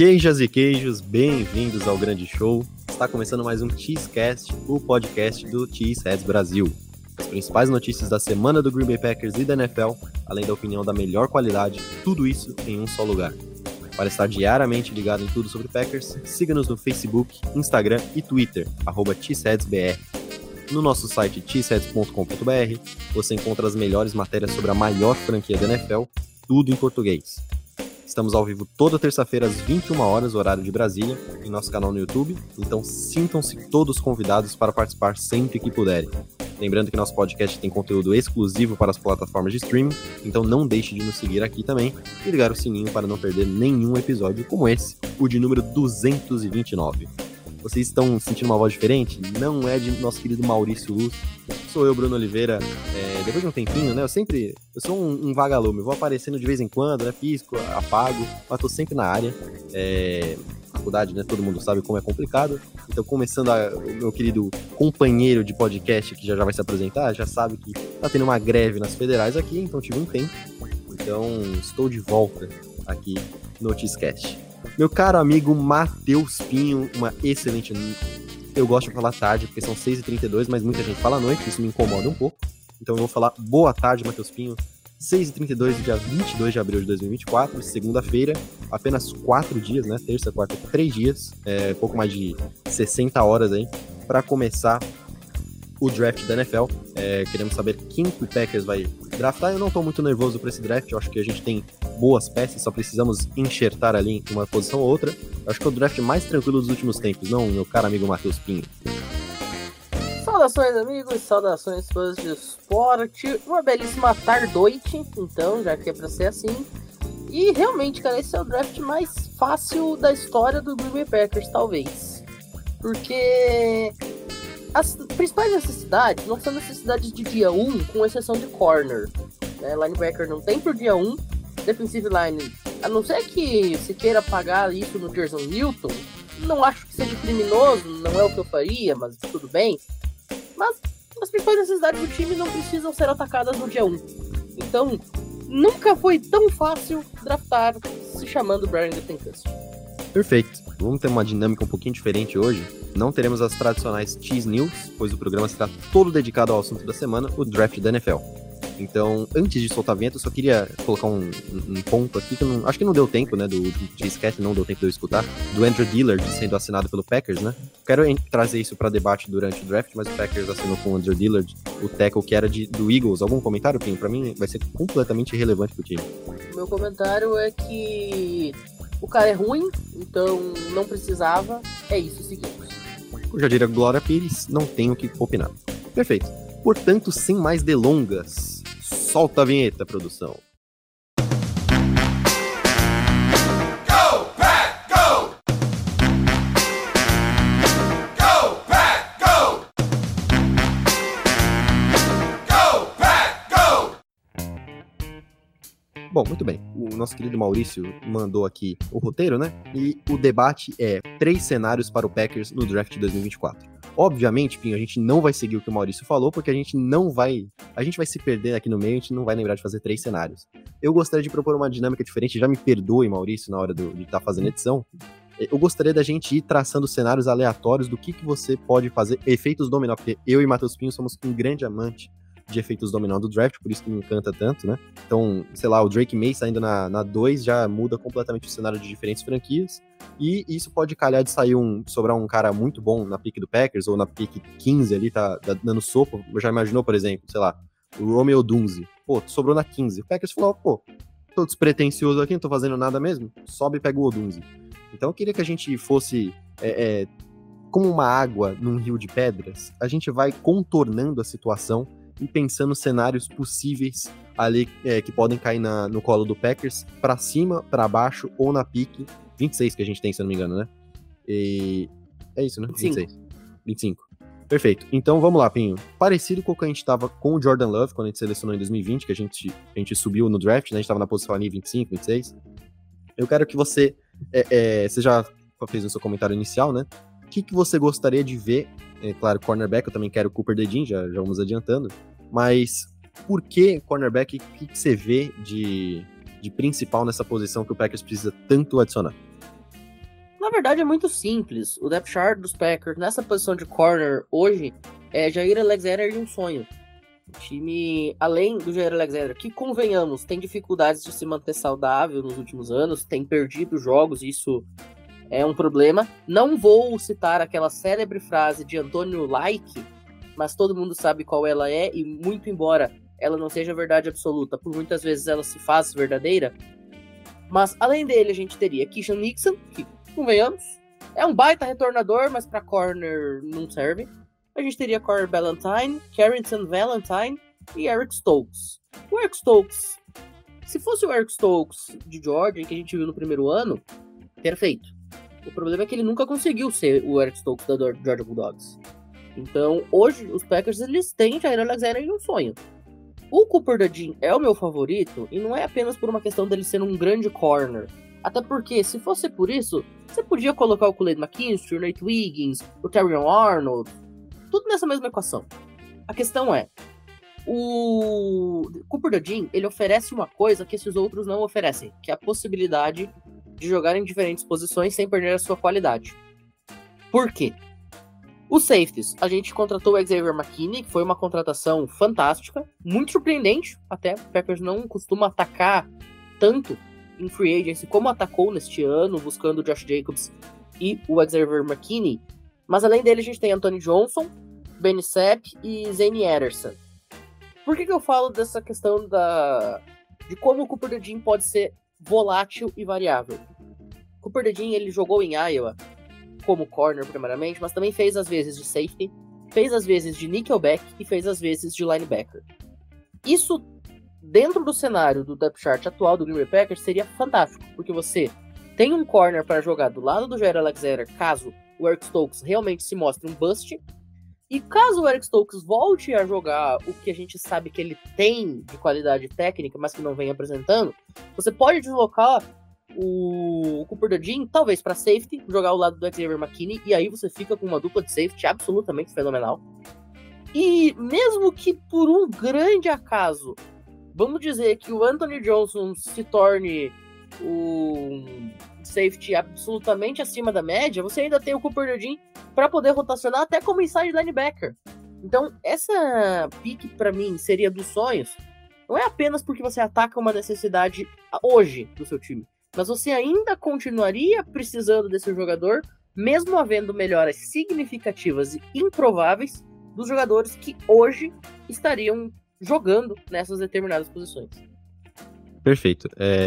Queijas e queijos, bem-vindos ao grande show. Está começando mais um Cheesecast, o podcast do Cheeseheads Brasil. As principais notícias da semana do Green Bay Packers e da NFL, além da opinião da melhor qualidade, tudo isso em um só lugar. Para estar diariamente ligado em tudo sobre Packers, siga-nos no Facebook, Instagram e Twitter, @cheeseheadsbr. No nosso site cheeseheads.com.br, você encontra as melhores matérias sobre a maior franquia da NFL, tudo em português. Estamos ao vivo toda terça-feira às 21 horas, horário de Brasília, em nosso canal no YouTube, então sintam-se todos convidados para participar sempre que puderem. Lembrando que nosso podcast tem conteúdo exclusivo para as plataformas de streaming, então não deixe de nos seguir aqui também e ligar o sininho para não perder nenhum episódio como esse, o de número 229. Vocês estão sentindo uma voz diferente? Não é de nosso querido Maurício Luz. Sou eu, Bruno Oliveira. Depois de um tempinho, né? Eu sou um vagalume. Eu vou aparecendo de vez em quando, né? Pisco, apago, mas tô sempre na área. Faculdade, né? Todo mundo sabe como é complicado. Então, começando o meu querido companheiro de podcast, que já vai se apresentar, já sabe que tá tendo uma greve nas federais aqui, então tive um tempo. Então, estou de volta aqui no Cheesecast. Meu caro amigo Matheus Pinho, uma excelente... Eu gosto de falar tarde, porque são 6h32, mas muita gente fala à noite, isso me incomoda um pouco. Então eu vou falar boa tarde, Matheus Pinho. 6h32, dia 22 de abril de 2024, segunda-feira, apenas 4 dias, né? Terça, quarta, 3 dias, pouco mais de 60 horas aí, para começar o draft da NFL. Queremos saber quem que o Packers vai draftar. Eu não tô muito nervoso para esse draft, eu acho que a gente tem boas peças, só precisamos enxertar ali em uma posição ou outra. Eu acho que é o draft mais tranquilo dos últimos tempos, não, meu caro amigo Matheus Pinho? Saudações, amigos, saudações, fãs de esporte. Uma belíssima tardoite, então, já que é pra ser assim. E realmente, cara, esse é o draft mais fácil da história do Green Bay Packers, talvez. Porque as principais necessidades não são necessidades de dia 1, com exceção de corner. Linebacker não tem por dia 1. Defensive line, a não ser que se queira pagar isso no Jason Newton, não acho que seja criminoso, não é o que eu faria, mas tudo bem. Mas as principais necessidades do time não precisam ser atacadas no dia 1. Então, nunca foi tão fácil draftar se chamando Brian Gutekunst. Perfeito. Vamos ter uma dinâmica um pouquinho diferente hoje. Não teremos as tradicionais Cheese News, pois o programa será todo dedicado ao assunto da semana, o draft da NFL. Então, antes de soltar a vinheta, eu só queria colocar um ponto aqui, que acho que não deu tempo, né, do Cheesecast, não deu tempo de eu escutar, do Andrew Dillard sendo assinado pelo Packers, né? Quero trazer isso para debate durante o draft, mas o Packers assinou com o Andrew Dillard, o tackle que era do Eagles. Algum comentário, Pinho? Pra mim, vai ser completamente irrelevante pro time. O meu comentário é que o cara é ruim, então não precisava, é isso, seguimos. Eu já diria Glória Pires, não tenho o que opinar. Perfeito. Portanto, sem mais delongas, solta a vinheta, produção. Go, Pack, go! Go, Pack, go! Go, Pack, go! Bom, muito bem. O nosso querido Maurício mandou aqui o roteiro, né? E o debate é 3 cenários para o Packers no draft de 2024. Obviamente, Pinho, a gente não vai seguir o que o Maurício falou, porque a gente vai se perder aqui no meio, a gente não vai lembrar de fazer 3 cenários. Eu gostaria de propor uma dinâmica diferente, já me perdoe, Maurício, na hora de estar fazendo a edição. Eu gostaria da gente ir traçando cenários aleatórios do que você pode fazer, efeitos dominó, porque eu e Matheus Pinho somos um grande amante de efeitos dominó do draft, por isso que me encanta tanto, né? Então, sei lá, o Drake May saindo na 2 já muda completamente o cenário de diferentes franquias, e isso pode calhar de sobrar um cara muito bom na pick do Packers, ou na pick 15 ali, tá dando sopa. Já imaginou, por exemplo, sei lá, o Romeo Dunze, sobrou na 15. O Packers falou, tô despretensioso aqui, não tô fazendo nada mesmo, sobe e pega o Odunze. Então eu queria que a gente fosse como uma água num rio de pedras, a gente vai contornando a situação e pensando cenários possíveis ali que podem cair no colo do Packers, pra cima, pra baixo ou na pique 26 que a gente tem, se eu não me engano, né? E é isso, né? 25. Perfeito. Então vamos lá, Pinho. Parecido com o que a gente tava com o Jordan Love, quando a gente selecionou em 2020, que a gente subiu no draft, né? A gente tava na posição ali 25, 26. Eu quero que você já fez o seu comentário inicial, né? O que você gostaria de ver? Claro, cornerback, eu também quero o Cooper DeJean, já vamos adiantando. Mas por que cornerback? O que você vê de principal nessa posição que o Packers precisa tanto adicionar? Na verdade é muito simples. O depth chart dos Packers nessa posição de corner hoje é Jair Alexander e um sonho. O time, além do Jair Alexander, que convenhamos, tem dificuldades de se manter saudável nos últimos anos, tem perdido jogos, isso é um problema. Não vou citar aquela célebre frase de Antônio Like, mas todo mundo sabe qual ela é, e muito embora ela não seja verdade absoluta, por muitas vezes ela se faz verdadeira. Mas além dele, a gente teria Keisean Nixon, que, convenhamos, é um baita retornador, mas para corner não serve. A gente teria Corey Ballentine, Carrington Valentine e Eric Stokes. O Eric Stokes, se fosse o Eric Stokes de Georgia, que a gente viu no primeiro ano, perfeito. O problema é que ele nunca conseguiu ser o Eric Stokes da Georgia Bulldogs. Então, hoje, os Packers, eles têm Jair Alexander em um sonho. O Cooper DeJean é o meu favorito, e não é apenas por uma questão dele ser um grande corner. Até porque, se fosse por isso, você podia colocar o Kool-Aid McKinstry, o Nate Wiggins, o Terrion Arnold, tudo nessa mesma equação. A questão é, o Cooper DeJean, ele oferece uma coisa que esses outros não oferecem, que é a possibilidade de jogar em diferentes posições sem perder a sua qualidade. Por quê? Os safeties, a gente contratou o Xavier McKinney, que foi uma contratação fantástica, muito surpreendente, até o Packers não costuma atacar tanto em free agency como atacou neste ano, buscando o Josh Jacobs e o Xavier McKinney. Mas além dele a gente tem Anthony Johnson, Benny Sapp e Zane Ederson. Por que eu falo dessa questão de como o Cooper DeJean pode ser volátil e variável? O Cooper DeJean, ele jogou em Iowa como corner primeiramente, mas também fez às vezes de safety, fez às vezes de nickelback e fez às vezes de linebacker. Isso, dentro do cenário do depth chart atual do Green Bay Packers, seria fantástico, porque você tem um corner para jogar do lado do Jair Alexander, caso o Eric Stokes realmente se mostre um bust, e caso o Eric Stokes volte a jogar o que a gente sabe que ele tem de qualidade técnica, mas que não vem apresentando, você pode deslocar o Cooper DeJean, talvez para safety, jogar ao lado do Xavier McKinney, e aí você fica com uma dupla de safety absolutamente fenomenal. E mesmo que por um grande acaso, vamos dizer que o Anthony Johnson se torne um safety absolutamente acima da média, você ainda tem o Cooper DeJean para poder rotacionar até como inside linebacker. Então, essa pick para mim seria dos sonhos, não é apenas porque você ataca uma necessidade hoje do seu time, mas você ainda continuaria precisando desse jogador, mesmo havendo melhoras significativas e improváveis dos jogadores que hoje estariam jogando nessas determinadas posições. Perfeito.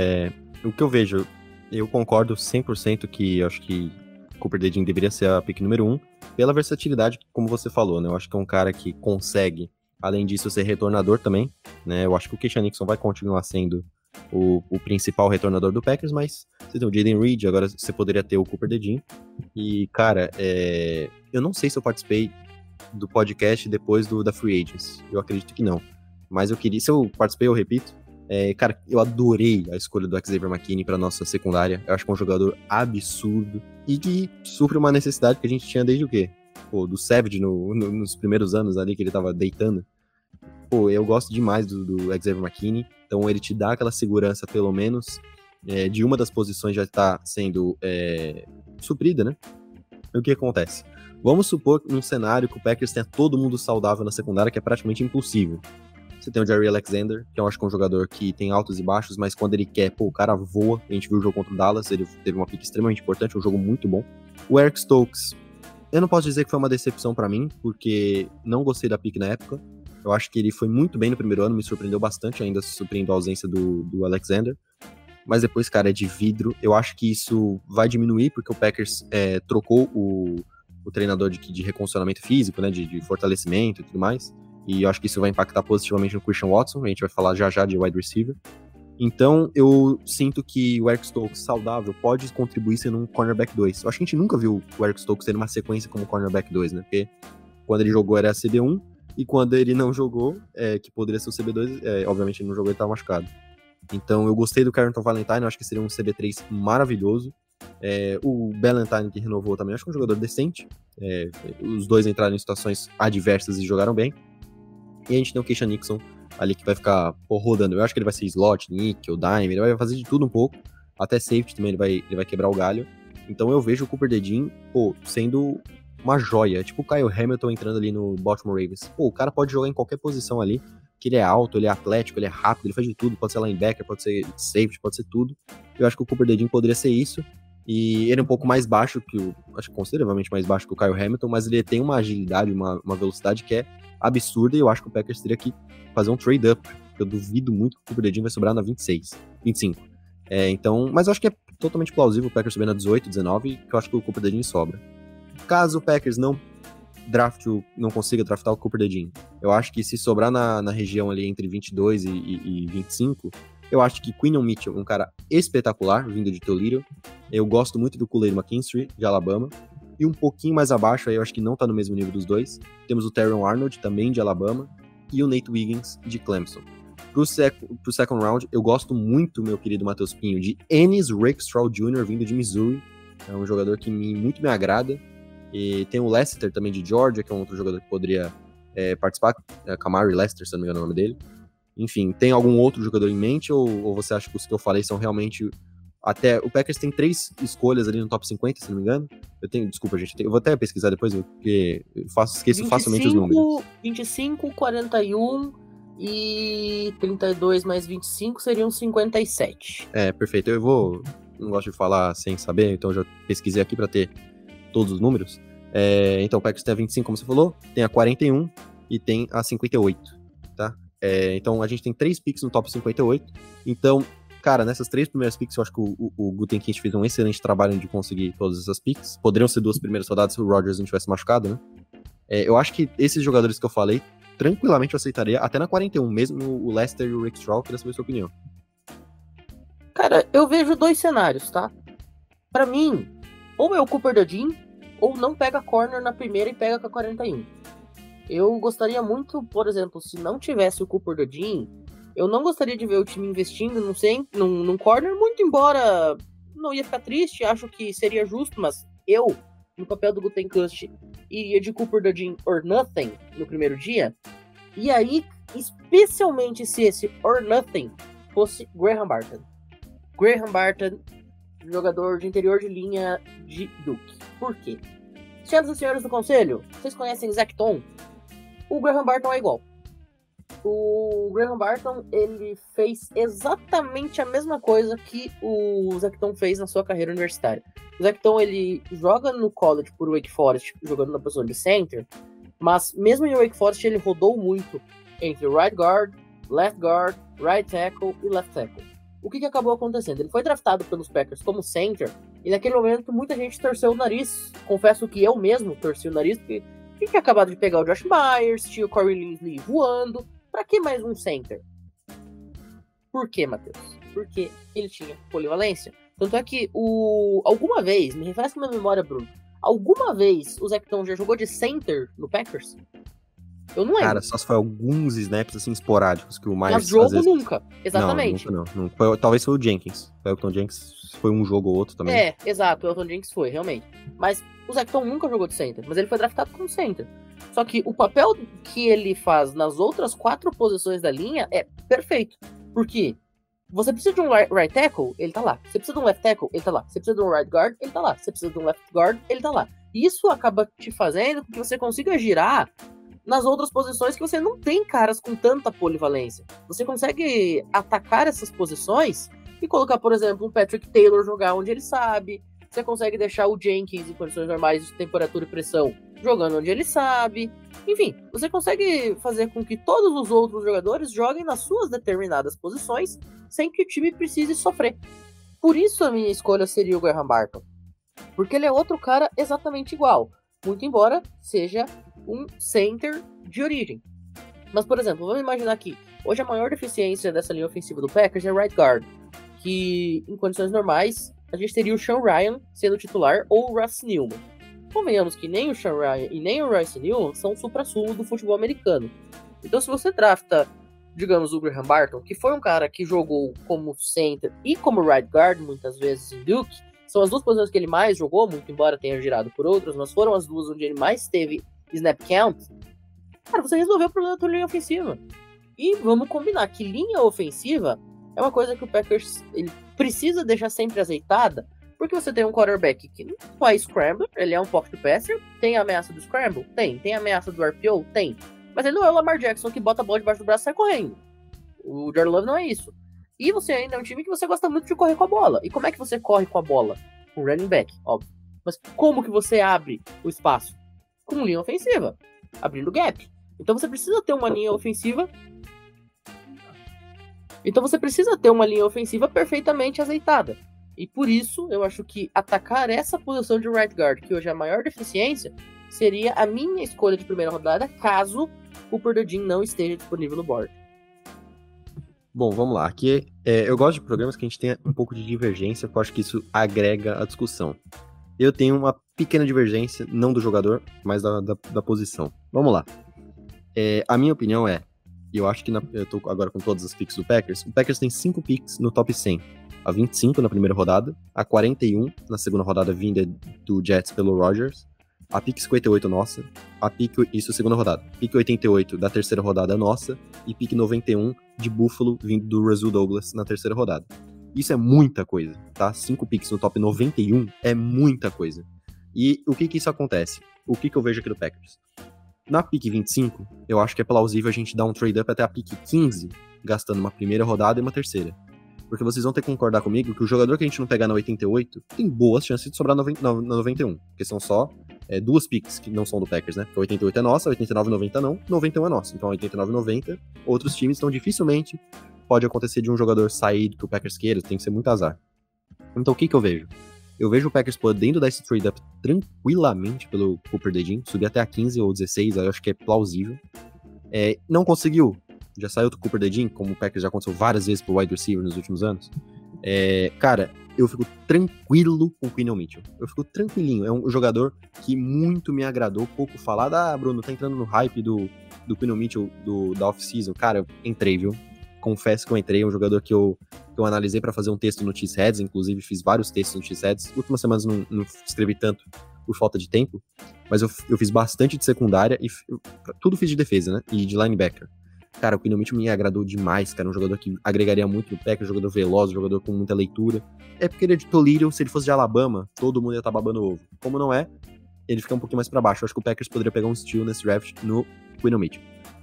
O que eu vejo, eu concordo 100% que eu acho que Cooper DeJean deveria ser a pick número 1, pela versatilidade, como você falou, né? Eu acho que é um cara que consegue, além disso, ser retornador também, né? Eu acho que o Keisean Nixon vai continuar sendo o principal retornador do Packers, mas você tem o Jaden Reed, agora você poderia ter o Cooper DeJean. E, cara, eu não sei se eu participei do podcast depois da Free Agents. Eu acredito que não. Mas eu queria, se eu participei, eu repito. Cara, eu adorei a escolha do Xavier McKinney pra nossa secundária. Eu acho que é um jogador absurdo e que supre uma necessidade que a gente tinha desde o quê? Pô, do Savage nos primeiros anos ali que ele tava deitando. Pô, eu gosto demais do Xavier McKinney. Então ele te dá aquela segurança, pelo menos, de uma das posições já tá sendo suprida, né? E o que acontece? Vamos supor num cenário que o Packers tenha todo mundo saudável na secundária, que é praticamente impossível. Você tem o Jair Alexander, que eu acho que é um jogador que tem altos e baixos, mas quando ele quer, o cara voa. A gente viu o jogo contra o Dallas, ele teve uma pick extremamente importante, um jogo muito bom. O Eric Stokes, eu não posso dizer que foi uma decepção pra mim, porque não gostei da pick na época. Eu acho que ele foi muito bem no primeiro ano, me surpreendeu bastante, ainda surpreendeu a ausência do Alexander. Mas depois, cara, é de vidro. Eu acho que isso vai diminuir, porque o Packers trocou o treinador de recondicionamento físico, né, de fortalecimento e tudo mais. E eu acho que isso vai impactar positivamente no Christian Watson. A gente vai falar já de wide receiver. Então, eu sinto que o Eric Stokes saudável pode contribuir sendo um cornerback 2. Eu acho que a gente nunca viu o Eric Stokes tendo uma sequência como cornerback 2, né? Porque quando ele jogou era CB1, e quando ele não jogou, que poderia ser o CB2, obviamente ele não jogou, ele estava machucado. Então, eu gostei do Carrington Valentine, eu acho que seria um CB3 maravilhoso. O Ballentine, que renovou também, acho que é um jogador decente. Os dois entraram em situações adversas e jogaram bem. E a gente tem o Keisean Nixon ali que vai ficar rodando. Eu acho que ele vai ser slot, nickel, dime, ele vai fazer de tudo um pouco. Até safety também ele vai quebrar o galho. Então eu vejo o Cooper DeJean, sendo uma joia. Tipo o Kyle Hamilton entrando ali no Baltimore Ravens. O cara pode jogar em qualquer posição ali, que ele é alto, ele é atlético, ele é rápido, ele faz de tudo. Pode ser linebacker, pode ser safety, pode ser tudo. Eu acho que o Cooper DeJean poderia ser isso. E ele é um pouco mais baixo acho que consideravelmente mais baixo que o Kyle Hamilton, mas ele tem uma agilidade, uma velocidade que é absurda, e eu acho que o Packers teria que fazer um trade-up. Eu duvido muito que o Cooper DeJean vai sobrar na 25. Então, mas eu acho que é totalmente plausível o Packers subir na 18, 19, que eu acho que o Cooper DeJean sobra. Caso o Packers não consiga draftar o Cooper DeJean, eu acho que se sobrar na região ali entre 22 e 25, eu acho que Quinton Mitchell é um cara espetacular, vindo de Toledo. Eu gosto muito do Kool-Aid McKinstry, de Alabama. E um pouquinho mais abaixo, aí eu acho que não tá no mesmo nível dos dois, temos o Terron Arnold, também de Alabama, e o Nate Wiggins, de Clemson. Pro second round, eu gosto muito, meu querido Matheus Pinho, de Ennis Rakestraw Jr., vindo de Missouri. É um jogador que muito me agrada. E tem o Lester, também de Georgia, que é um outro jogador que poderia participar. Kamari Lester, se não me engano o nome dele. Enfim, tem algum outro jogador em mente, ou você acha que os que eu falei são realmente... Até o Packers tem 3 escolhas ali no top 50, se não me engano. Desculpa, gente, eu vou até pesquisar depois, porque esqueço facilmente os números. 25, 41 e 32 mais 25 seriam 57. Perfeito. Não gosto de falar sem saber, então eu já pesquisei aqui para ter todos os números. Então o Packers tem a 25, como você falou, tem a 41 e tem a 58, tá? Então a gente tem 3 picks no top 58. Então, cara, nessas 3 primeiras picks, eu acho que o Gutekunst fez um excelente trabalho de conseguir todas essas picks. Poderiam ser 2 primeiras rodadas se o Rodgers não tivesse machucado, né? Eu acho que esses jogadores que eu falei, tranquilamente eu aceitaria, até na 41, mesmo o Lester e o Rick Straw, queria saber a sua opinião. Cara, eu vejo 2 cenários, tá? Pra mim, ou é o Cooper DeJean, ou não pega corner na primeira e pega com a 41. Eu gostaria muito, por exemplo, se não tivesse o Cooper DeJean, eu não gostaria de ver o time investindo num corner, muito embora não ia ficar triste, acho que seria justo, mas eu, no papel do Gutekunst, iria de Cooper DeJean or nothing no primeiro dia, e aí, especialmente se esse or nothing fosse Graham Barton. Graham Barton, jogador de interior de linha de Duke. Por quê? Senhoras e senhores do conselho, vocês conhecem Zach Tom? O Graham Barton é igual. O Graham Barton, ele fez exatamente a mesma coisa que o Zach Tom fez na sua carreira universitária. O Zach Tom, ele joga no college por Wake Forest, jogando na posição de center, mas mesmo em Wake Forest ele rodou muito entre right guard, right tackle e left tackle. O que acabou acontecendo? Ele foi draftado pelos Packers como center, e naquele momento muita gente torceu o nariz. Confesso que eu mesmo torci o nariz, porque tinha acabado de pegar o Josh Myers, tinha o Corey Linsley voando. Pra que mais um center? Por que, Matheus? Porque ele tinha polivalência. Tanto é que alguma vez, me refresca na memória, Bruno, alguma vez o Zach Tom já jogou de center no Packers? Eu não lembro. Cara, só se foi alguns snaps assim esporádicos que o Myers... Mas jogo nunca, exatamente. Não. Talvez foi o Jenkins. O Elton Jenkins foi um jogo ou outro também. Exato, o Elton Jenkins foi, realmente. Mas o Zach Tom nunca jogou de center, mas ele foi draftado como center. Só que o papel que ele faz nas outras 4 posições da linha é perfeito. Porque você precisa de um right tackle, ele tá lá. Você precisa de um left tackle, ele tá lá. Você precisa de um right guard, ele tá lá. Você precisa de um left guard, ele tá lá. E isso acaba te fazendo com que você consiga girar nas outras posições que você não tem caras com tanta polivalência. Você consegue atacar essas posições e colocar, por exemplo, o Patrick Taylor jogar onde ele sabe. Você consegue deixar o Jenkins em condições normais de temperatura e pressão jogando onde ele sabe. Enfim, você consegue fazer com que todos os outros jogadores joguem nas suas determinadas posições sem que o time precise sofrer. Por isso a minha escolha seria o Graham Barton. Porque ele é outro cara exatamente igual. Muito embora seja um center de origem. Mas, por exemplo, vamos imaginar aqui. Hoje a maior deficiência dessa linha ofensiva do Packers é right guard. Que, em condições normais, a gente teria o Sean Rhyan sendo titular ou o Royce Newman. Convenhamos que nem o Sean Rhyan e nem o Royce Newman são o supra-sumo do futebol americano. Então, se você drafta, digamos, o Graham Barton, que foi um cara que jogou como center e como right guard muitas vezes em Duke, são as 2 posições que ele mais jogou, muito embora tenha girado por outras, mas foram as 2 onde ele mais teve snap count. Cara, você resolveu o problema da tua linha ofensiva. E vamos combinar que linha ofensiva é uma coisa que o Packers ele precisa deixar sempre azeitada, Porque você tem um quarterback que não faz scramble, ele é um pocket passer, tem a ameaça do scramble? Tem a ameaça do RPO? Tem. Mas ele não é o Lamar Jackson que bota a bola debaixo do braço e sai correndo. O Jordan Love não é isso. E você ainda é um time que você gosta muito de correr com a bola. E como é que você corre com a bola? Com running back, óbvio. Mas como que você abre o espaço? Com linha ofensiva, abrindo gap. Então você precisa ter uma linha ofensiva. Perfeitamente azeitada. E por isso, eu acho que atacar essa posição de right guard, que hoje é a maior deficiência, seria a minha escolha de primeira rodada, caso o Purdue não esteja disponível no board. Bom, vamos lá. Aqui eu gosto de programas que a gente tenha um pouco de divergência, porque eu acho que isso agrega a discussão. Eu tenho uma pequena divergência, não do jogador, mas da posição. Vamos lá. A minha opinião e eu acho que eu tô agora com todas as picks do Packers, o Packers tem 5 picks no top 100. A 25 na primeira rodada, a 41 na segunda rodada vinda do Jets pelo Rodgers, a pick 58 nossa, isso segunda rodada, pick 88 da terceira rodada nossa, e pick 91 de Buffalo vindo do Rasul Douglas na terceira rodada. Isso é muita coisa, tá? 5 picks no top 91 é muita coisa. E o que isso acontece? O que eu vejo aqui do Packers? Na pick 25, eu acho que é plausível a gente dar um trade-up até a pick 15, gastando uma primeira rodada e uma terceira. Porque vocês vão ter que concordar comigo que o jogador que a gente não pegar na 88 tem boas chances de sobrar na 91. Porque são só 2 picks que não são do Packers, né? Porque a 88 é nossa, 89 e 90 não, 91 é nossa. Então a 89 e 90, outros times, então dificilmente pode acontecer de um jogador sair do que o Packers queira, tem que ser muito azar. Então o que eu vejo? Eu vejo o Packers podendo dar esse trade-up tranquilamente pelo Cooper DeJean, subir até a 15 ou 16, eu acho que é plausível. Não conseguiu, já saiu do Cooper DeJean, como o Packers já aconteceu várias vezes pro wide receiver nos últimos anos. Cara, eu fico tranquilo com o Quinyon Mitchell. Eu fico tranquilinho. É um jogador que muito me agradou, pouco falado. Bruno, tá entrando no hype do Quinyon Mitchell da off-season. Cara, eu entrei, viu? Confesso que eu entrei. É um jogador que eu analisei pra fazer um texto no Cheeseheads. Inclusive, fiz vários textos no Cheeseheads. Últimas semanas não escrevi tanto por falta de tempo. Mas eu fiz bastante de secundária e tudo fiz de defesa, né? E de linebacker. Cara, o Quinyon Mitchell me agradou demais, cara. Um jogador que agregaria muito no Packers, um jogador veloz, um jogador com muita leitura. É porque ele é de Toledo, se ele fosse de Alabama, todo mundo ia estar babando ovo. Como não é, ele fica um pouquinho mais pra baixo. Eu acho que o Packers poderia pegar um steal nesse draft no Quinyon Mitchell.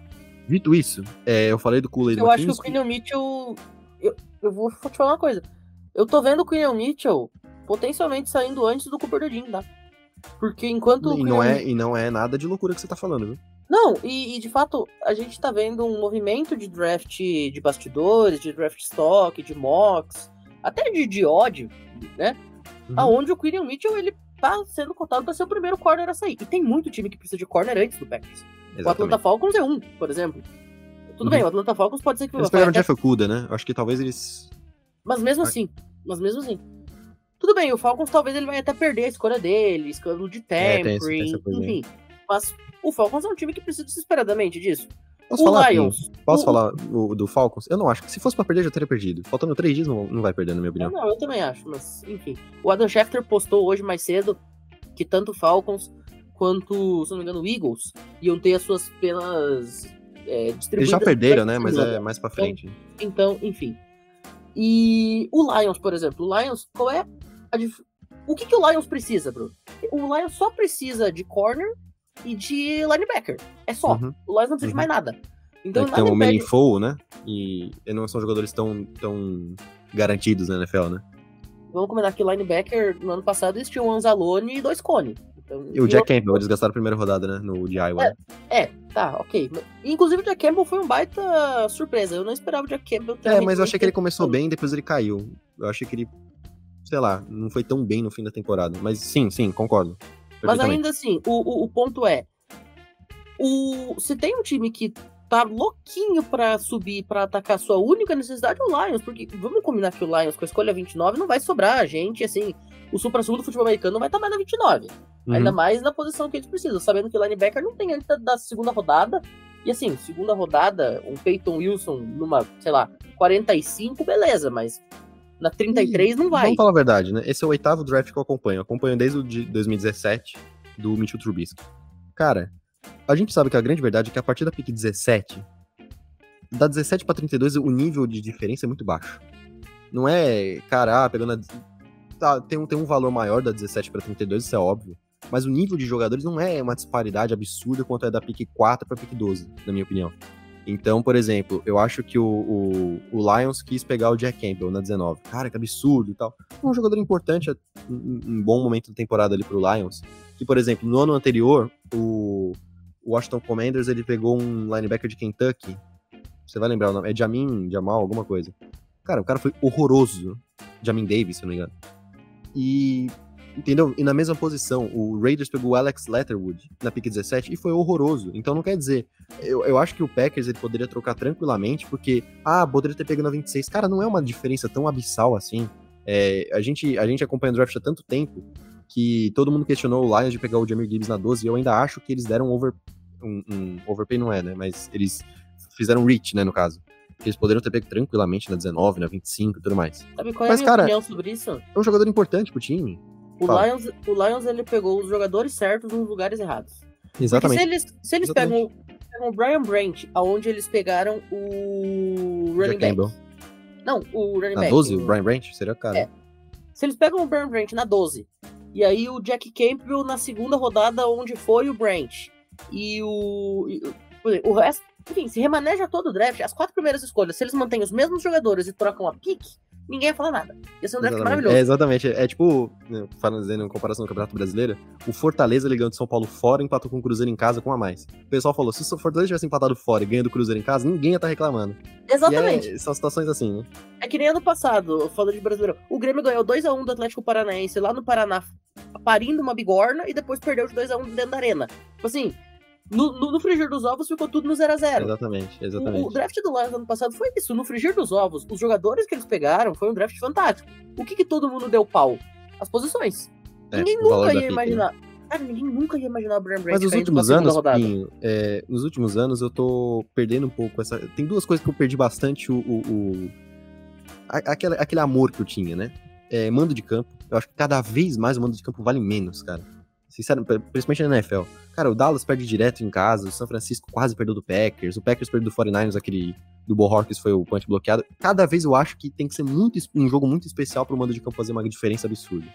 Dito isso, eu falei do Kool-Aid. Eu acho que o Quinyon Mitchell... Eu vou te falar uma coisa. Eu tô vendo o Quinyon Mitchell potencialmente saindo antes do Cooper DeJean, tá? Porque enquanto... E não é nada de loucura que você tá falando, viu? Não, e de fato, a gente tá vendo um movimento de draft de bastidores, de draft stock, de mocks, até de odd, né? Aonde o Quinyon Mitchell, ele tá sendo contado pra ser o primeiro corner a sair. E tem muito time que precisa de corner antes do Packers. Exatamente. O Atlanta Falcons é um, por exemplo. Tudo bem, o Atlanta Falcons pode ser que... Eles pegaram o Jeff Okudah, né? Eu acho que talvez eles... Mas mesmo assim. Tudo bem, o Falcons talvez ele vai até perder a escolha dele, escândalo de tampering, enfim. Mas o Falcons é um time que precisa desesperadamente disso. Posso falar do Falcons? Eu não acho que se fosse pra perder, já teria perdido. Faltando 3 dias, não vai perder, na minha opinião. Não, eu também acho, mas enfim. O Adam Schefter postou hoje mais cedo que tanto o Falcons quanto, se não me engano, o Eagles iam ter as suas penas distribuídas. Eles já perderam, né? Mas é mais pra frente. Então, enfim. E o Lions, por exemplo. O Lions, qual é o que o Lions precisa, Bruno? O Lions só precisa de corner e de linebacker. É só. O Lions não precisa de mais nada. Então, tem o Melinfo, né? E não são jogadores tão garantidos na NFL, né? Vamos comentar que o linebacker, no ano passado, eles tinham um Anzalone e 2 Cone. Então, e o Jack Campbell, eles gastaram a primeira rodada, né? No de Iowa. Tá, ok. Inclusive o Jack Campbell foi um baita surpresa. Eu não esperava o Jack Campbell ter... mas eu achei que ele começou bem e depois ele caiu. Eu achei que ele, sei lá, não foi tão bem no fim da temporada. Mas sim, concordo. Mas ainda assim, o ponto é... Se tem um time que tá louquinho pra subir, pra atacar a sua única necessidade, é o Lions. Porque vamos combinar que o Lions, com a escolha 29, não vai sobrar a gente, assim... O supra-sumo do futebol americano não vai estar mais na 29. Ainda mais na posição que eles precisam. Sabendo que o linebacker não tem antes da segunda rodada. E assim, segunda rodada, um Peyton Wilson numa, sei lá, 45, beleza. Mas na 33 não vai. Vamos falar a verdade, né? Esse é o 8º draft que eu acompanho. Eu acompanho desde o de 2017, do Mitchell Trubisky. Cara, a gente sabe que a grande verdade é que a partir da pick 17, da 17 pra 32, o nível de diferença é muito baixo. Não é, cara, pegando tá, tem um valor maior da 17 para 32, isso é óbvio. Mas o nível de jogadores não é uma disparidade absurda quanto é da pick 4 para pick 12, na minha opinião. Então, por exemplo, eu acho que o Lions quis pegar o Jack Campbell na 19. Cara, que absurdo e tal. É um jogador importante, um bom momento da temporada ali pro Lions. Que, por exemplo, no ano anterior, o Washington Commanders, ele pegou um linebacker de Kentucky. Você vai lembrar o nome? É Jamal, alguma coisa. Cara, o cara foi horroroso. Jamin Davis, se não me engano. E... Entendeu? E na mesma posição, o Raiders pegou o Alex Leatherwood na pick 17 e foi horroroso. Então não quer dizer... Eu acho que o Packers ele poderia trocar tranquilamente, porque... poderia ter pego na 26. Cara, não é uma diferença tão abissal assim. A gente acompanha o draft há tanto tempo que todo mundo questionou o Lions de pegar o Jahmyr Gibbs na 12 e eu ainda acho que eles deram um overpay, não é, né? Mas eles fizeram reach, né, no caso. Eles poderiam ter pego tranquilamente na 19, na 25 e tudo mais. Sabe qual é a minha opinião sobre isso? É um jogador importante pro time. O Lions ele pegou os jogadores certos nos lugares errados. Exatamente. Porque se eles pegam o Brian Branch, aonde eles pegaram o running back. Campbell. Não, o running back. Na 12, o Brian Branch? Seria o cara. Se eles pegam o Brian Branch na 12, e aí o Jack Campbell na segunda rodada, onde foi o Branch, e o resto, enfim, se remaneja todo o draft, as 4 primeiras escolhas, se eles mantêm os mesmos jogadores e trocam a pick, ninguém ia falar nada. Ia ser um draft maravilhoso. Exatamente. É tipo, fazendo em comparação no Campeonato Brasileiro, o Fortaleza ligando de São Paulo fora, empatou com o Cruzeiro em casa com a mais. O pessoal falou, se o Fortaleza tivesse empatado fora e ganhando o Cruzeiro em casa, ninguém ia estar reclamando. Exatamente. São situações assim, né? É que nem ano passado, falando de Brasileiro. O Grêmio ganhou 2-1 do Atlético Paranaense lá no Paraná, parindo uma bigorna, e depois perdeu de 2-1 dentro da arena. Tipo assim, no frigir dos ovos ficou tudo no 0-0. Exatamente. O draft do Lions ano passado foi isso. No frigir dos ovos, os jogadores que eles pegaram foi um draft fantástico. O que todo mundo deu pau? As posições. Ninguém nunca ia imaginar. Cara, ninguém nunca ia imaginar o Brian Branch. Mas nos últimos anos, Pinho, nos últimos anos eu tô perdendo um pouco essa... Tem duas coisas que eu perdi bastante aquele amor que eu tinha, né? Mando de campo. Eu acho que cada vez mais o mando de campo vale menos, cara. Sinceramente, principalmente na NFL. Cara, o Dallas perde direto em casa, o São Francisco quase perdeu do Packers, o Packers perdeu do 49ers, aquele do Bo Hawkins foi o punch bloqueado. Cada vez eu acho que tem que ser um jogo muito especial pro mando de campo fazer uma diferença absurda.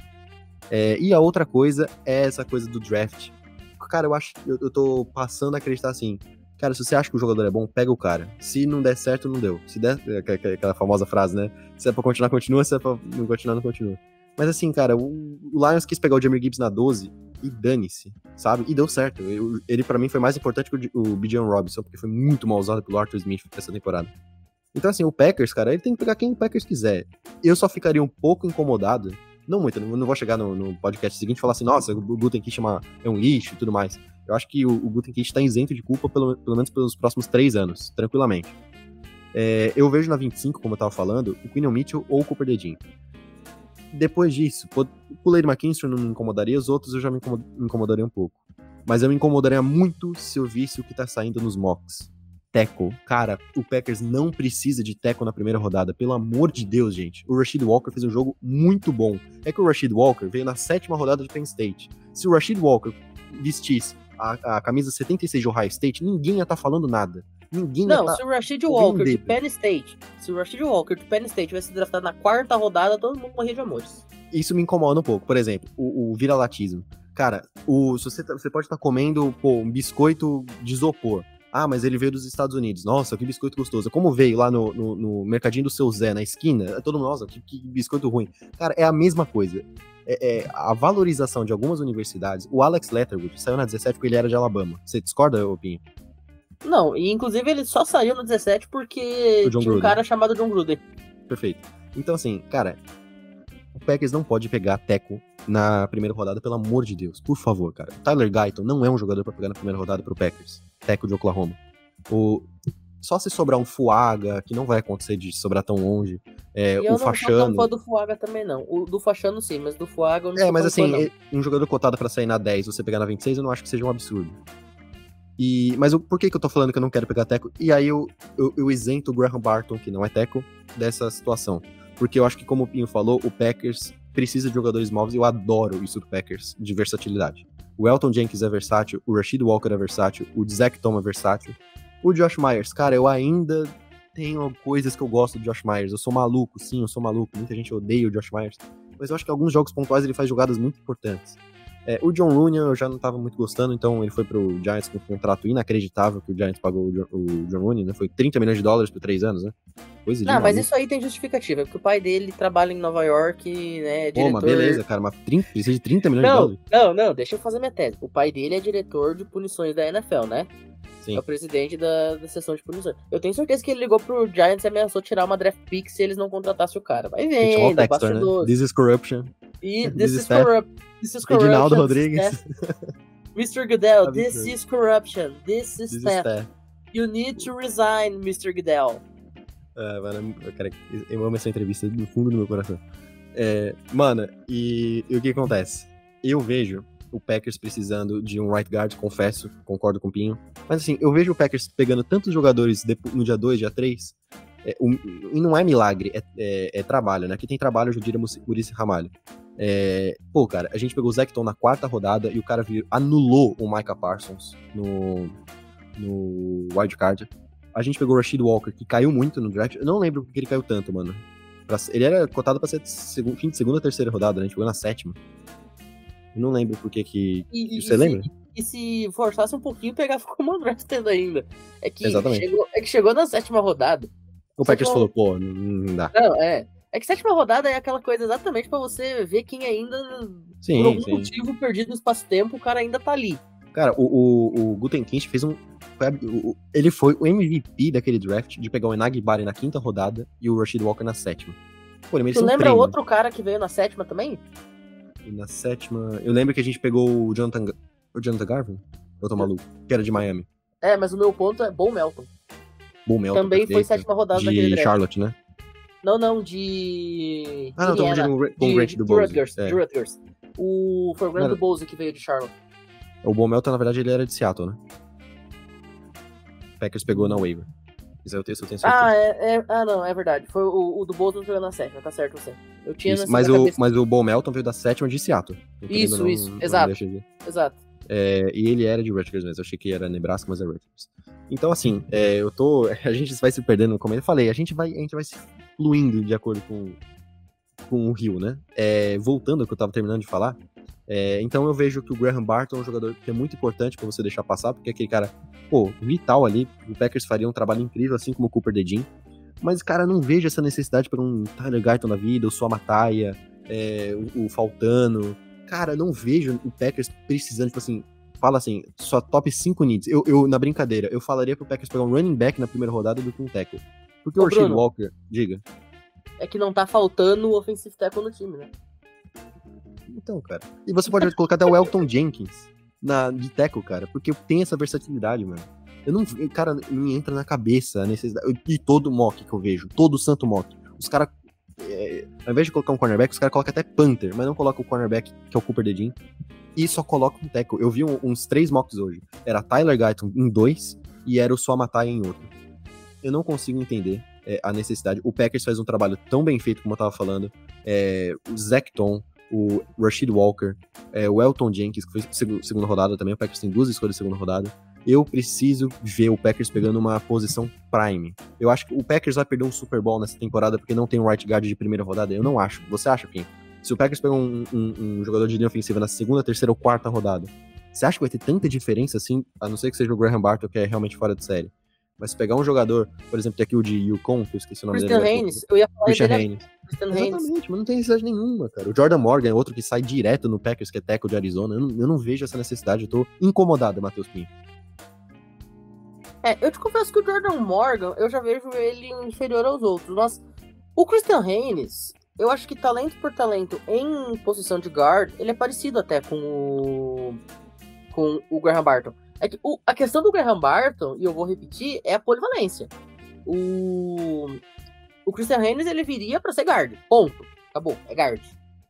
E a outra coisa é essa coisa do draft. Cara, eu tô passando a acreditar assim, cara, se você acha que o jogador é bom, pega o cara. Se não der certo, não deu. Se der, aquela famosa frase, né? Se é pra continuar, continua, se é pra não continuar, não continua. Mas assim, cara, o Lions quis pegar o Jahmyr Gibbs na 12 e dane-se, sabe? E deu certo. Ele pra mim foi mais importante que o Bijan Robinson, porque foi muito mal usado pelo Arthur Smith essa temporada. Então assim, o Packers, cara, ele tem que pegar quem o Packers quiser. Eu só ficaria um pouco incomodado, não muito, eu não vou chegar no podcast seguinte e falar assim, nossa, o Gutenkist é um lixo e tudo mais. Eu acho que o Gutenkist tá isento de culpa pelo menos pelos próximos 3 anos, tranquilamente. Eu vejo na 25, como eu tava falando, o Quinton Mitchell ou o Cooper DeJean. Depois disso, o Lady McKinstry não me incomodaria, os outros eu já me incomodaria um pouco. Mas eu me incomodaria muito se eu visse o que tá saindo nos mocks. Tackle. Cara, o Packers não precisa de tackle na primeira rodada, pelo amor de Deus, gente. O Rasheed Walker fez um jogo muito bom. É que o Rasheed Walker veio na 7ª rodada de Penn State. Se o Rasheed Walker vestisse a camisa 76 de Ohio State, ninguém ia estar falando nada. Se o Rasheed Walker de Penn State tivesse draftado na 4ª rodada, todo mundo morria de amores. Isso me incomoda um pouco. Por exemplo, o viralatismo. Cara, você pode estar comendo um biscoito de isopor. Mas ele veio dos Estados Unidos. Nossa, que biscoito gostoso. Como veio lá no mercadinho do Seu Zé, na esquina, todo mundo, nossa, que biscoito ruim. Cara, é a mesma coisa. A valorização de algumas universidades. O Alex Leatherwood saiu na 17 porque ele era de Alabama. Você discorda, Pinho? Não, e inclusive ele só saiu no 17 porque tinha um cara chamado John Gruden. Perfeito. Então assim, cara, o Packers não pode pegar tackle na primeira rodada, pelo amor de Deus. Por favor, cara. O Tyler Guyton não é um jogador pra pegar na primeira rodada pro Packers. Tackle de Oklahoma. Só se sobrar um Fuaga, que não vai acontecer de sobrar tão longe. O Fachano. Eu não sou tão fã do Fuaga também, não. O do Fachano sim, mas do Fuaga eu não sou mas tão assim, fã, não. Um jogador cotado pra sair na 10, você pegar na 26, eu não acho que seja um absurdo. Mas por que eu tô falando que eu não quero pegar tackle? E aí eu isento o Graham Barton, que não é tackle, dessa situação. Porque eu acho que, como o Pinho falou, o Packers precisa de jogadores móveis e eu adoro isso do Packers, de versatilidade. O Elton Jenkins é versátil, o Rasheed Walker é versátil, o Zach Tom é versátil. O Josh Myers, cara, eu ainda tenho coisas que eu gosto do Josh Myers. Eu sou maluco, sim, eu sou maluco. Muita gente odeia o Josh Myers. mas eu acho que alguns jogos pontuais ele faz jogadas muito importantes. O John Rooney eu já não tava muito gostando, então ele foi pro Giants com um contrato inacreditável que o Giants pagou o John Rooney, né? Foi $30 milhões por 3 anos, né? Coisa de Não, mas maluco. isso aí tem justificativa, porque o pai dele trabalha em Nova York, né, Pô, mas diretor... beleza, cara, mas precisa de $30 milhões? Não, deixa eu fazer minha tese. O pai dele é diretor de punições da NFL, né? Sim. É o presidente da seção de punições. Eu tenho certeza que ele ligou pro Giants e ameaçou tirar uma draft pick se eles não contratassem o cara. Vai Futebol vendo, Textor, né? bastidores. This is corruption. E This this is is corruption. Edinaldo Rodrigues. Mr. Goodell, this Absurdo. is corruption. This is This is theft. theft. You need to resign, Mr. Goodell. Mano, cara, eu amo essa entrevista do fundo do meu coração. Mano, e o que acontece? Eu vejo o Packers precisando de um right guard, confesso, concordo com o Pinho. Mas assim, eu vejo o Packers pegando tantos jogadores no dia 2, dia 3, e não é milagre, é trabalho, né? Aqui tem trabalho, eu diria Muricy Ramalho. Pô, cara, a gente pegou o Zecton na 4ª rodada e o cara anulou o Micah Parsons no wildcard. A gente pegou o Rashid Walker, que caiu muito no draft. Eu não lembro porque ele caiu tanto, mano. Ele era cotado pra ser fim de segunda, 3ª rodada, né? A gente pegou na 7ª. Eu não lembro por que você lembra? E se forçasse um pouquinho, pegava como undrafted ainda. Exatamente. Chegou na 7ª rodada. O Packers falou, pô, não dá. Não, É que 7ª rodada é aquela coisa exatamente pra você ver quem ainda, por algum motivo perdido no espaço-tempo, o cara ainda tá ali. Cara, o Gutekunst fez ele foi o MVP daquele draft de pegar o Enagbare na 5ª rodada e o Rashid Walker na 7ª. Pô, ele tu lembra outro cara que veio na 7ª também? E na 7ª... Eu lembro que a gente pegou o Jonathan Garvin? Eu tô maluco. Que era de Miami. Mas o meu ponto é Bo Melton. Bo Melton, também perfeito. foi 7ª rodada daquele de draft. Charlotte, né? Não, de... Ah, não, tô confundindo com o Grant do Bose. De Rutgers. Foi o Grant do Bose que veio de Charlotte. O Bo Melton, na verdade, ele era de Seattle, né? O Packers pegou na waiver. Isso eu tenho certeza. Não, é verdade. Foi o do Bose veio na 7ª, tá certo você. Eu tinha isso, mas o Bo Melton veio da 7ª de Seattle. Isso, exato. Exato. E ele era de Rutgers mesmo. Eu achei que era Nebraska, mas é Rutgers. Então, assim, a gente vai se perdendo, como eu falei, a gente vai se fluindo de acordo com o Rio, né? Voltando ao que eu tava terminando de falar, então eu vejo que o Graham Barton é um jogador que é muito importante pra você deixar passar, porque aquele cara, pô, vital ali, o Packers faria um trabalho incrível, assim como o Cooper DeJean, mas, cara, não vejo essa necessidade para um Tyler Guyton na vida, o Sua Mataia, o Faltano, cara, não vejo o Packers precisando, tipo assim, fala assim, só top 5 needs, eu na brincadeira, eu falaria pro Packers pegar um running back na primeira rodada do que um tackle, porque o Rashid Walker, diga. É que não tá faltando o offensive tackle no time, né? Então, cara. E você pode colocar até o Elton Jenkins de tackle, cara, porque tem essa versatilidade, mano. Cara, não me entra na cabeça a necessidade. E todo mock que eu vejo, todo santo mock. Os caras, ao invés de colocar um cornerback, os caras colocam até punter, mas não colocam o cornerback, que é o Cooper DeJean, e só colocam um tackle. Eu vi uns 3 mocks hoje. Era Tyler Guyton em 2 e era o Sua Mataia em outro. Eu não consigo entender a necessidade. O Packers faz um trabalho tão bem feito, como eu tava falando. O Zecton, o Rashid Walker, o Elton Jenkins, que foi segunda rodada também. O Packers tem 2 escolhas de segunda rodada. Eu preciso ver o Packers pegando uma posição prime. Eu acho que o Packers vai perder um Super Bowl nessa temporada porque não tem um right guard de primeira rodada. Eu não acho. Você acha, Kim? Se o Packers pegar um jogador de linha ofensiva na segunda, terceira ou quarta rodada, você acha que vai ter tanta diferença assim? A não ser que seja o Graham Barton, que é realmente fora de série. Mas se pegar um jogador, por exemplo, tem aqui o de Yukon, que eu esqueci o nome dele. Christian Haynes, eu ia falar Christian dele. Haynes. Exatamente, mas não tem necessidade nenhuma, cara. O Jordan Morgan é outro que sai direto no Packers, que é tackle de Arizona. Eu não vejo essa necessidade, eu tô incomodado, Matheus Pinho. Eu te confesso que o Jordan Morgan, eu já vejo ele inferior aos outros, mas o Christian Haynes, eu acho que talento por talento em posição de guard, ele é parecido até com o Graham Barton. É que a questão do Graham Barton, e eu vou repetir, é a polivalência. O Christian Haynes, ele viria pra ser guard. Ponto. Acabou. É guard.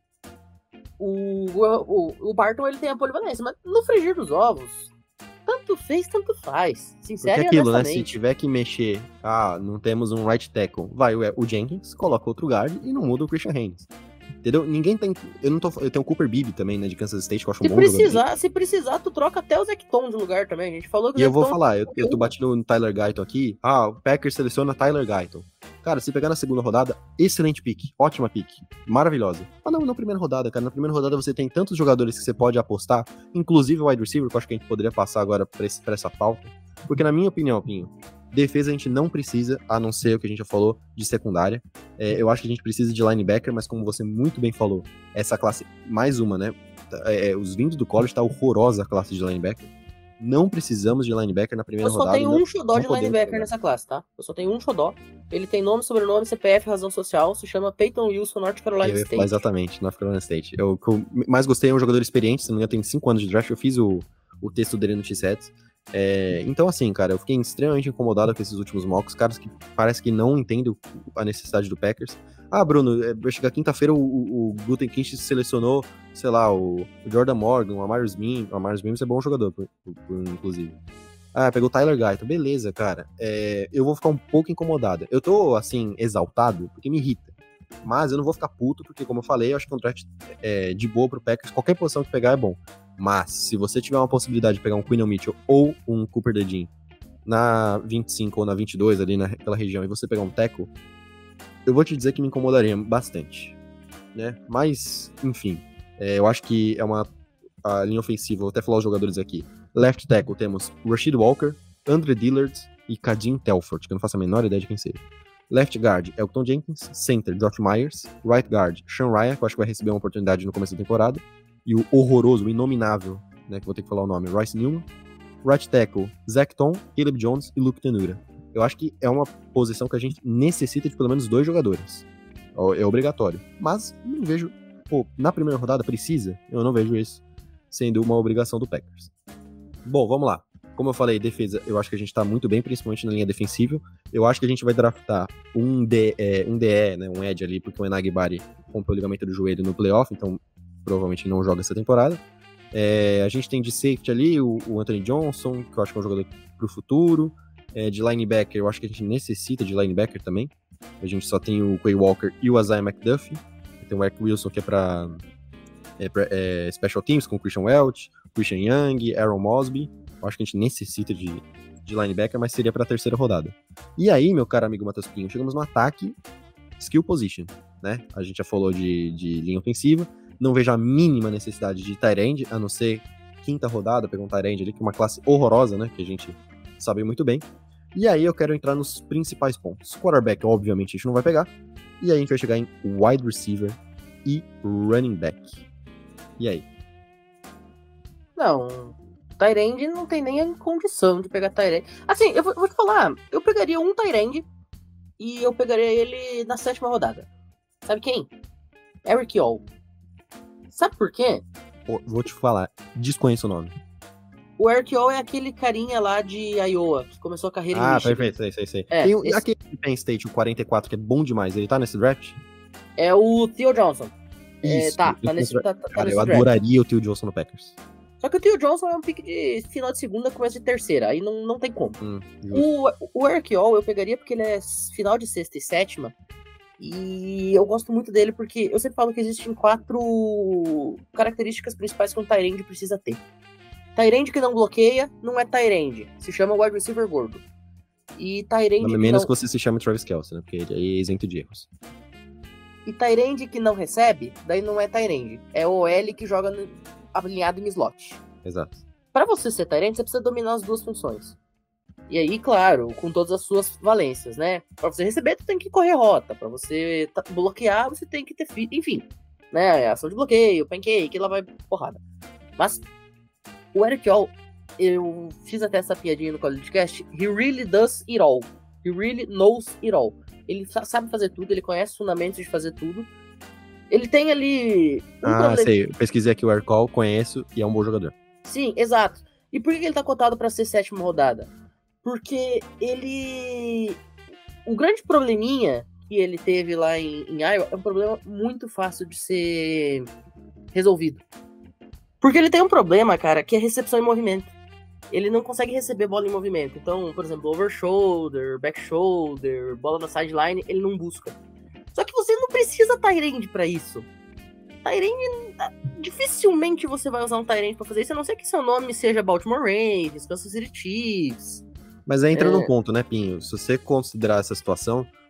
O Barton, ele tem a polivalência, mas no frigir dos ovos, tanto fez, tanto faz. Sincero. Porque é aquilo, né? Se tiver que mexer, não temos um right tackle, vai o Jenkins, coloca outro guard e não muda o Christian Haynes. Entendeu? Ninguém tem. Eu tenho o Cooper Beebe também, né? De Kansas State, que eu acho um bom jogador. Se precisar, tu troca até o Zecton de lugar também. A gente falou que E eu vou falar, eu tô batendo no Tyler Guyton aqui. O Packers seleciona Tyler Guyton. Cara, se pegar na segunda rodada, excelente pick, ótima pick, maravilhosa. Ah, não, na primeira rodada, cara. Na primeira rodada você tem tantos jogadores que você pode apostar, inclusive o wide receiver, que eu acho que a gente poderia passar agora pra essa pauta. Porque na minha opinião, Pinho, defesa a gente não precisa, a não ser o que a gente já falou, de secundária. Eu acho que a gente precisa de linebacker, mas como você muito bem falou, essa classe, mais uma, né? Os vindos do college tá horrorosa a classe de linebacker. Não precisamos de linebacker na primeira rodada. Eu só tenho um xodó de linebacker nessa classe, tá? Eu só tenho um xodó. Ele tem nome, sobrenome, CPF, razão social. Se chama Peyton Wilson, North Carolina State. Exatamente, North Carolina State. O que eu mais gostei é um jogador experiente, se não me engano, tem 5 anos de draft. Eu fiz o texto dele no T-Sets. Então, assim, cara, eu fiquei extremamente incomodado com esses últimos mocks. Caras que parece que não entendem a necessidade do Packers. Ah, Bruno, vai chegar quinta-feira, o Gutekunst selecionou, sei lá, o Jordan Morgan, o Amarius Mims. O Amarius Mims é bom jogador, inclusive. Ah, pegou o Tyler Guyton. Beleza, cara. Eu vou ficar um pouco incomodado. Eu tô, assim, exaltado, porque me irrita. Mas eu não vou ficar puto, porque, como eu falei, eu acho que é um draft de boa pro Packers. Qualquer posição que pegar é bom. Mas, se você tiver uma possibilidade de pegar um Quinton Mitchell ou um Cooper DeJean na 25 ou na 22, ali naquela região, e você pegar um tackle, eu vou te dizer que me incomodaria bastante, né? Mas, enfim, eu acho que a linha ofensiva, vou até falar os jogadores aqui. Left tackle temos Rashid Walker, Andre Dillard e Kadeem Telford, que eu não faço a menor ideia de quem seja. Left guard, Elton Jenkins. Center, Josh Myers. Right guard, Sean Ryan, que eu acho que vai receber uma oportunidade no começo da temporada. E o horroroso, o inominável, né, que vou ter que falar o nome, Royce Newman. Right tackle, Zach Tom, Caleb Jones e Luke Tenura. Eu acho que é uma posição que a gente necessita de pelo menos 2 jogadores. É obrigatório. Mas não vejo... na primeira rodada precisa? Eu não vejo isso sendo uma obrigação do Packers. Bom, vamos lá. Como eu falei, defesa, eu acho que a gente tá muito bem, principalmente na linha defensiva. Eu acho que a gente vai draftar um DE, né, um edge ali, porque o Enagbari rompeu o ligamento do joelho no playoff, então provavelmente não joga essa temporada. A gente tem de safety ali o Anthony Johnson, que eu acho que é um jogador pro futuro. De linebacker, eu acho que a gente necessita de linebacker também. A gente só tem o Quay Walker e o Isaiah McDuffie. Tem o Eric Wilson, que é pra Special Teams, com o Christian Welch, Christian Young, Aaron Mosby. Eu acho que a gente necessita de linebacker, mas seria pra terceira rodada. E aí, meu caro amigo Matheus Pinho, chegamos no ataque, skill position, né? A gente já falou de linha ofensiva. Não vejo a mínima necessidade de tight end, a não ser quinta rodada, pegar um tight end ali, que é uma classe horrorosa, né? Que a gente sabe muito bem. E aí eu quero entrar nos principais pontos. Quarterback, obviamente, a gente não vai pegar. E aí a gente vai chegar em wide receiver e running back. E aí? Não, tight end não tem nem a condição de pegar tight end. Assim, eu vou te falar, eu pegaria um tight end e eu pegaria ele na 7ª rodada. Sabe quem? Eric All. Sabe por quê? Vou te falar, desconheço o nome. O Eric All é aquele carinha lá de Iowa, que começou a carreira em Michigan. Perfeito, sei. Tem aquele Penn State, o 44, que é bom demais, ele tá nesse draft? É o Theo Johnson. Isso, tá nesse cara, nesse eu draft. adoraria o Theo Johnson no Packers. Só que o Theo Johnson é um pick de final de segunda, começo de terceira, aí não tem como. O Eric All eu pegaria porque ele é final de sexta e sétima, e eu gosto muito dele porque eu sempre falo que existem 4 características principais que um tight end precisa ter. Tight end que não bloqueia não é tight end, se chama wide receiver gordo. E tight end menos que você se chame Travis Kelce, né? Porque ele é isento de erros. E tight end que não recebe, daí não é tight end, é o OL que joga alinhado em slot. Exato. Pra você ser tight end, você precisa dominar as 2 funções. E aí, claro, com todas as suas valências, né? Pra você receber, tu tem que correr rota. Pra você bloquear, você tem que ter... Enfim, né? Ação de bloqueio, pancake, lá vai porrada. Mas o Eric All, eu fiz até essa piadinha no CollegeCast, he really does it all. He really knows it all. Ele sabe fazer tudo, ele conhece os fundamentos de fazer tudo. Ele tem ali... sei. Eu pesquisei aqui o Eric All, conheço e é um bom jogador. Sim, exato. E por que ele tá cotado pra ser 7ª rodada? Porque ele... O grande probleminha que ele teve lá em Iowa é um problema muito fácil de ser resolvido. Porque ele tem um problema, cara, que é recepção em movimento. Ele não consegue receber bola em movimento. Então, por exemplo, over shoulder, back shoulder, bola na sideline, ele não busca. Só que você não precisa tight end pra isso. Tight end, dificilmente você vai usar um tight end pra fazer isso, a não ser que seu nome seja Baltimore Ravens, Kansas City Chiefs. Mas aí entra num ponto, né, Pinho? Se você considerar essa situação,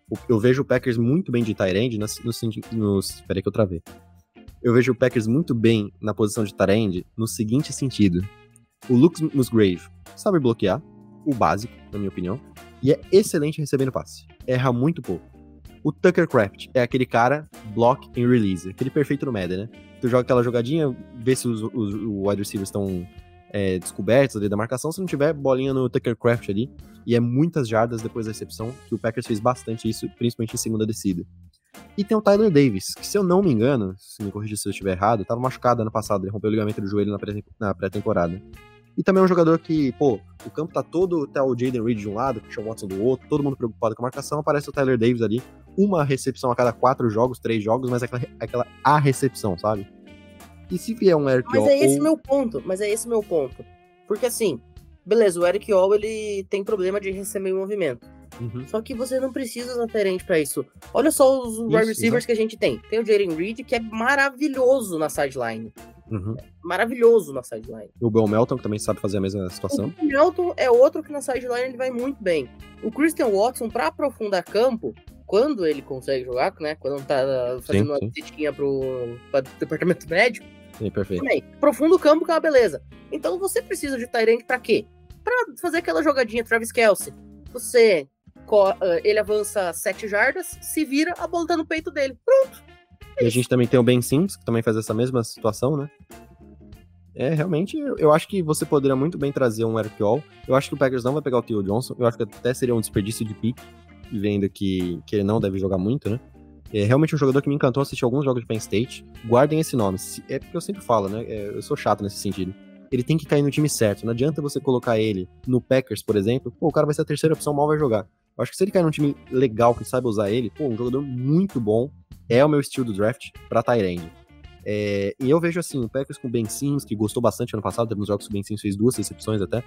Eu vejo o Packers muito bem de tight end peraí que eu travei. Eu vejo o Packers muito bem na posição de tight end no seguinte sentido. O Luke Musgrave sabe bloquear, o básico, na minha opinião, e é excelente recebendo passe. Erra muito pouco. O Tucker Kraft é aquele cara block and release, aquele perfeito no Madden, né? Tu joga aquela jogadinha, vê se os wide receivers estão descobertos ali da marcação, se não tiver, bolinha no Tucker Kraft ali, e é muitas jardas depois da recepção, que o Packers fez bastante isso, principalmente em segunda descida. E tem o Tyler Davis, que se eu não me engano, se me corrija se eu estiver errado, estava machucado ano passado, ele rompeu o ligamento do joelho na pré-temporada. E também é um jogador que, o campo tá todo, tá o Jaden Reed de um lado, o Sean Watson do outro, todo mundo preocupado com a marcação, aparece o Tyler Davis ali, uma recepção a cada 4 jogos, 3 jogos, mas a recepção, sabe? E se vier um Eric All... Mas é esse meu ponto. Porque assim, beleza, o Eric All, ele tem problema de receber movimento. Uhum. Só que você não precisa da Tyrant pra isso. Olha só os wide receivers que a gente tem. Tem o Jaden Reed, que é maravilhoso na sideline. Uhum. Maravilhoso na sideline. O Bill Melton, que também sabe fazer a mesma situação. O Bill Melton é outro que na sideline ele vai muito bem. O Christian Watson, pra aprofundar campo, quando ele consegue jogar, né? Quando não tá fazendo uma visitinha pro departamento médico. Sim, perfeito. Também, aprofunda o campo, que é uma beleza. Então você precisa de Tyrant pra quê? Pra fazer aquela jogadinha Travis Kelce. Ele avança 7 jardas, se vira, a bola tá no peito dele. Pronto. E a gente também tem o Ben Simmons, que também faz essa mesma situação, né? Realmente, eu acho que você poderia muito bem trazer um Eric All. Eu acho que o Packers não vai pegar o Theo Johnson. Eu acho que até seria um desperdício de pick, vendo que ele não deve jogar muito, né? É realmente um jogador que me encantou assistir alguns jogos de Penn State. Guardem esse nome. É porque eu sempre falo, né? Eu sou chato nesse sentido. Ele tem que cair no time certo. Não adianta você colocar ele no Packers, por exemplo. O cara vai ser a terceira opção, mal vai jogar. Eu acho que se ele cair num time legal, que saiba usar ele, um jogador muito bom. É o meu estilo do draft pra tight end. E eu vejo assim, o Packers com o Ben Simmons, que gostou bastante ano passado, teve uns jogos que o Ben Simmons fez 2 recepções até.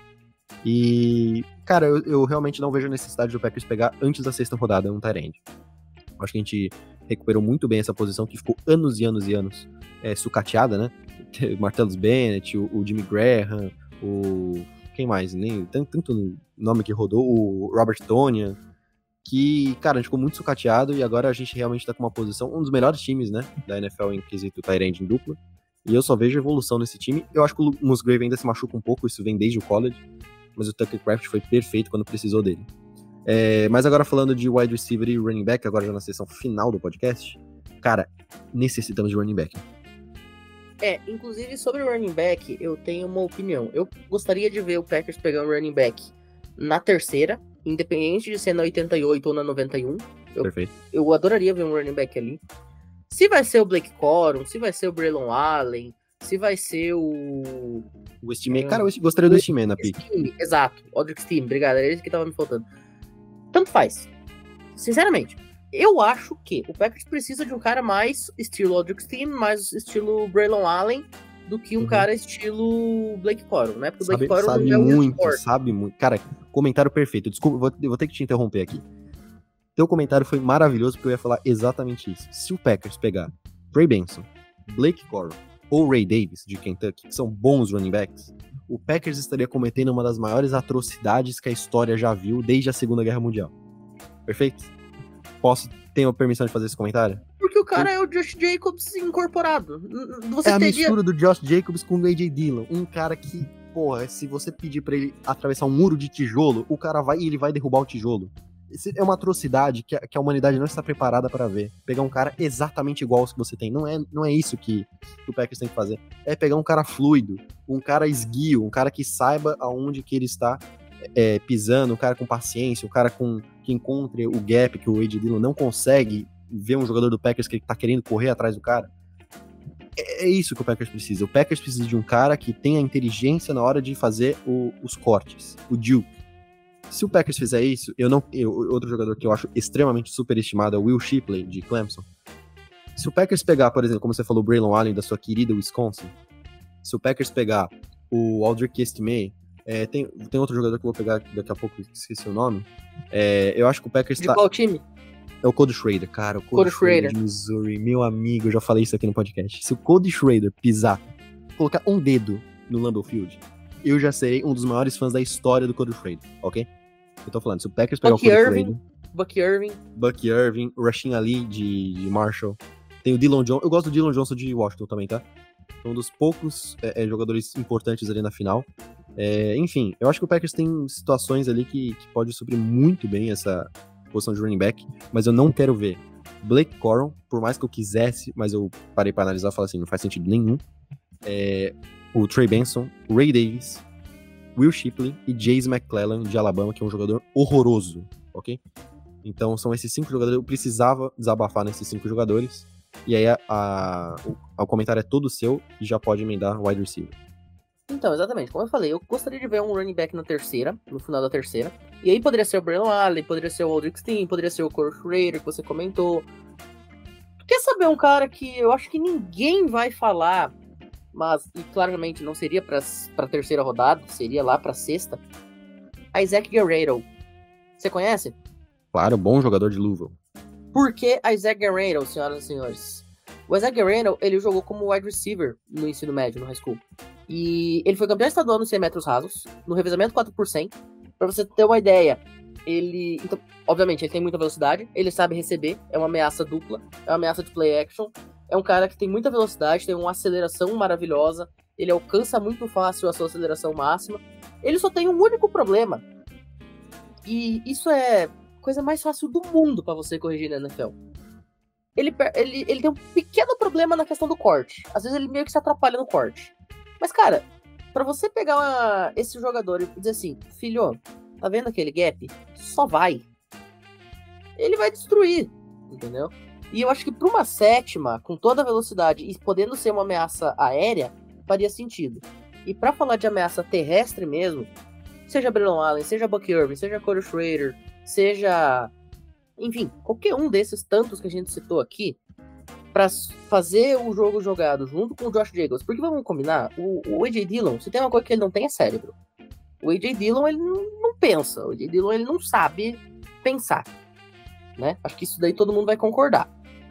E, cara, eu realmente não vejo a necessidade do Packers pegar antes da 6ª rodada um tight end. Acho que a gente recuperou muito bem essa posição que ficou anos e anos e anos sucateada, né? O Martellus Bennett, o Jimmy Graham, quem mais? Nem tanto nome que rodou, o Robert Tonyan, que, cara, a gente ficou muito sucateado e agora a gente realmente tá com uma posição, um dos melhores times, né, da NFL em quesito tight end em dupla, e eu só vejo evolução nesse time. Eu acho que o Musgrave ainda se machuca um pouco, isso vem desde o college, mas o Tucker Kraft foi perfeito quando precisou dele. Mas agora falando de wide receiver e running back, agora já na sessão final do podcast, cara, necessitamos de running back. Inclusive sobre o running back, eu tenho uma opinião. Eu gostaria de ver o Packers pegar um running back na 3ª, independente de ser na 88 ou na 91. Perfeito. Eu adoraria ver um running back ali. Se vai ser o Blake Corum, se vai ser o Braylon Allen, se vai ser o Steam, cara, eu gostaria do Steam na pick. Exato, Audric Steam, obrigado, era esse que tava me faltando. Tanto faz. Sinceramente, eu acho que o Packers precisa de um cara mais estilo Audric Steam, mais estilo Braylon Allen, do que um cara estilo Blake Corum, né? Porque o Blake Corum sabe muito. Cara, comentário perfeito. Desculpa, eu vou ter que te interromper aqui. Teu comentário foi maravilhoso, porque eu ia falar exatamente isso. Se o Packers pegar Trey Benson, Blake Corum ou Ray Davis, de Kentucky, que são bons running backs, o Packers estaria cometendo uma das maiores atrocidades que a história já viu desde a Segunda Guerra Mundial. Perfeito? Tenho a permissão de fazer esse comentário? Porque o cara é o Josh Jacobs incorporado. A mistura do Josh Jacobs com o A.J. Dillon. Um cara que, se você pedir pra ele atravessar um muro de tijolo, o cara vai e ele vai derrubar o tijolo. É uma atrocidade que a humanidade não está preparada para ver. Pegar um cara exatamente igual aos que você tem. Não é isso que o Packers tem que fazer. É pegar um cara fluido, um cara esguio, um cara que saiba aonde que ele está pisando, um cara com paciência, um cara que encontre o gap que o A.J. Dillon não consegue ver um jogador do Packers que tá querendo correr atrás do cara. É isso que o Packers precisa. O Packers precisa de um cara que tenha inteligência na hora de fazer os cortes, o Duke. Se o Packers fizer isso, outro jogador que eu acho extremamente superestimado é o Will Shipley, de Clemson. Se o Packers pegar, por exemplo, como você falou, o Braylon Allen, da sua querida Wisconsin, se o Packers pegar o Aldrick Estime, tem outro jogador que eu vou pegar daqui a pouco, esqueci o nome, eu acho que o Packers de qual time? É o Cody Schrader, cara. O Cody Schrader de Missouri, meu amigo, eu já falei isso aqui no podcast. Se o Cody Schrader pisar, colocar um dedo no Lambeau Field, eu já serei um dos maiores fãs da história do Cody Schrader, ok? Eu tô falando, se o Packers pegar o Cody Schrader... Bucky Irving. Bucky Irving, Rasheen Ali de Marshall. Tem o Dillon Johnson. Eu gosto do Dillon Johnson de Washington também, tá? É um dos poucos jogadores importantes ali na final. Enfim, eu acho que o Packers tem situações ali que pode suprir muito bem essa posição de running back, mas eu não quero ver Blake Corum, por mais que eu quisesse, mas eu parei pra analisar e falei assim, não faz sentido nenhum. O Trey Benson, o Ray Davis, Will Shipley e Jase McClellan de Alabama, que é um jogador horroroso, ok? Então são esses 5 jogadores, eu precisava desabafar nesses 5 jogadores, e aí o comentário é todo seu e já pode emendar wide receiver. Então, exatamente, como eu falei, eu gostaria de ver um running back no final da terceira, e aí poderia ser o Braylon Allen, poderia ser o Aldrich Steen, poderia ser o Corey Schrader, que você comentou. Quer saber um cara que eu acho que ninguém vai falar, mas e claramente não seria pra terceira rodada, seria lá pra sexta? Isaac Guerrero. Você conhece? Claro, bom jogador de Louisville. Por que Isaac Guerrero, senhoras e senhores? O Isaac Guerrero, ele jogou como wide receiver no ensino médio, no high school. E ele foi campeão estadual nos 100 metros rasos, no revezamento 4%. Pra você ter uma ideia, então, obviamente, ele tem muita velocidade, ele sabe receber, é uma ameaça dupla, é uma ameaça de play action. É um cara que tem muita velocidade, tem uma aceleração maravilhosa, ele alcança muito fácil a sua aceleração máxima. Ele só tem um único problema, e isso é a coisa mais fácil do mundo pra você corrigir na NFL. Ele tem um pequeno problema na questão do corte. Às vezes ele meio que se atrapalha no corte. Mas, cara, pra você pegar esse jogador e dizer assim, filho, tá vendo aquele gap? Só vai. Ele vai destruir, entendeu? E eu acho que pra uma sétima, com toda a velocidade e podendo ser uma ameaça aérea, faria sentido. E pra falar de ameaça terrestre mesmo, seja Braylon Allen, seja Bucky Irving, seja Corey Schrader, seja... Enfim, qualquer um desses tantos que a gente citou aqui, pra fazer o jogo jogado junto com o Josh Jacobs. Porque vamos combinar, o A.J. Dillon, se tem uma coisa que ele não tem é cérebro. O A.J. Dillon, ele não pensa. O A.J. Dillon, ele não sabe pensar. Né? Acho que isso daí todo mundo vai concordar.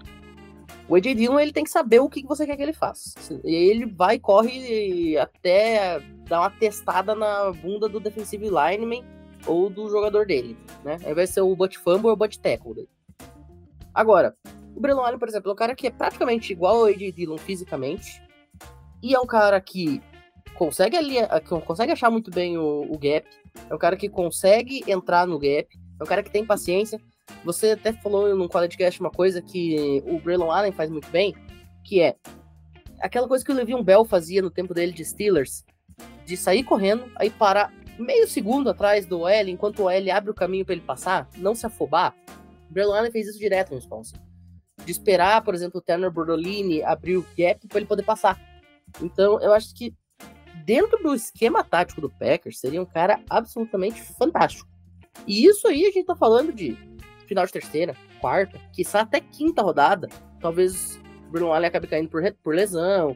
O A.J. Dillon, ele tem que saber o que você quer que ele faça. E aí ele vai e corre até dar uma testada na bunda do defensive lineman ou do jogador dele, né? Aí vai ser o butt fumble ou o butt tackle dele. Agora, o Braylon Allen, por exemplo, é um cara que é praticamente igual ao A.J. Dillon fisicamente, e é um cara que consegue achar muito bem o gap, é um cara que consegue entrar no gap, é um cara que tem paciência. Você até falou num podcast uma coisa que o Braylon Allen faz muito bem, que é aquela coisa que o Le'Veon Bell fazia no tempo dele de Steelers, de sair correndo, aí parar meio segundo atrás do OL, enquanto o OL abre o caminho para ele passar, não se afobar. O Braylon Allen fez isso direto no Wisconsin. De esperar, por exemplo, o Tanner Bordolini abrir o gap para ele poder passar. Então, eu acho que dentro do esquema tático do Packers, seria um cara absolutamente fantástico. E isso aí a gente tá falando de final de terceira, quarta, quiçá até quinta rodada. Talvez o Braylon Allen acabe caindo por lesão.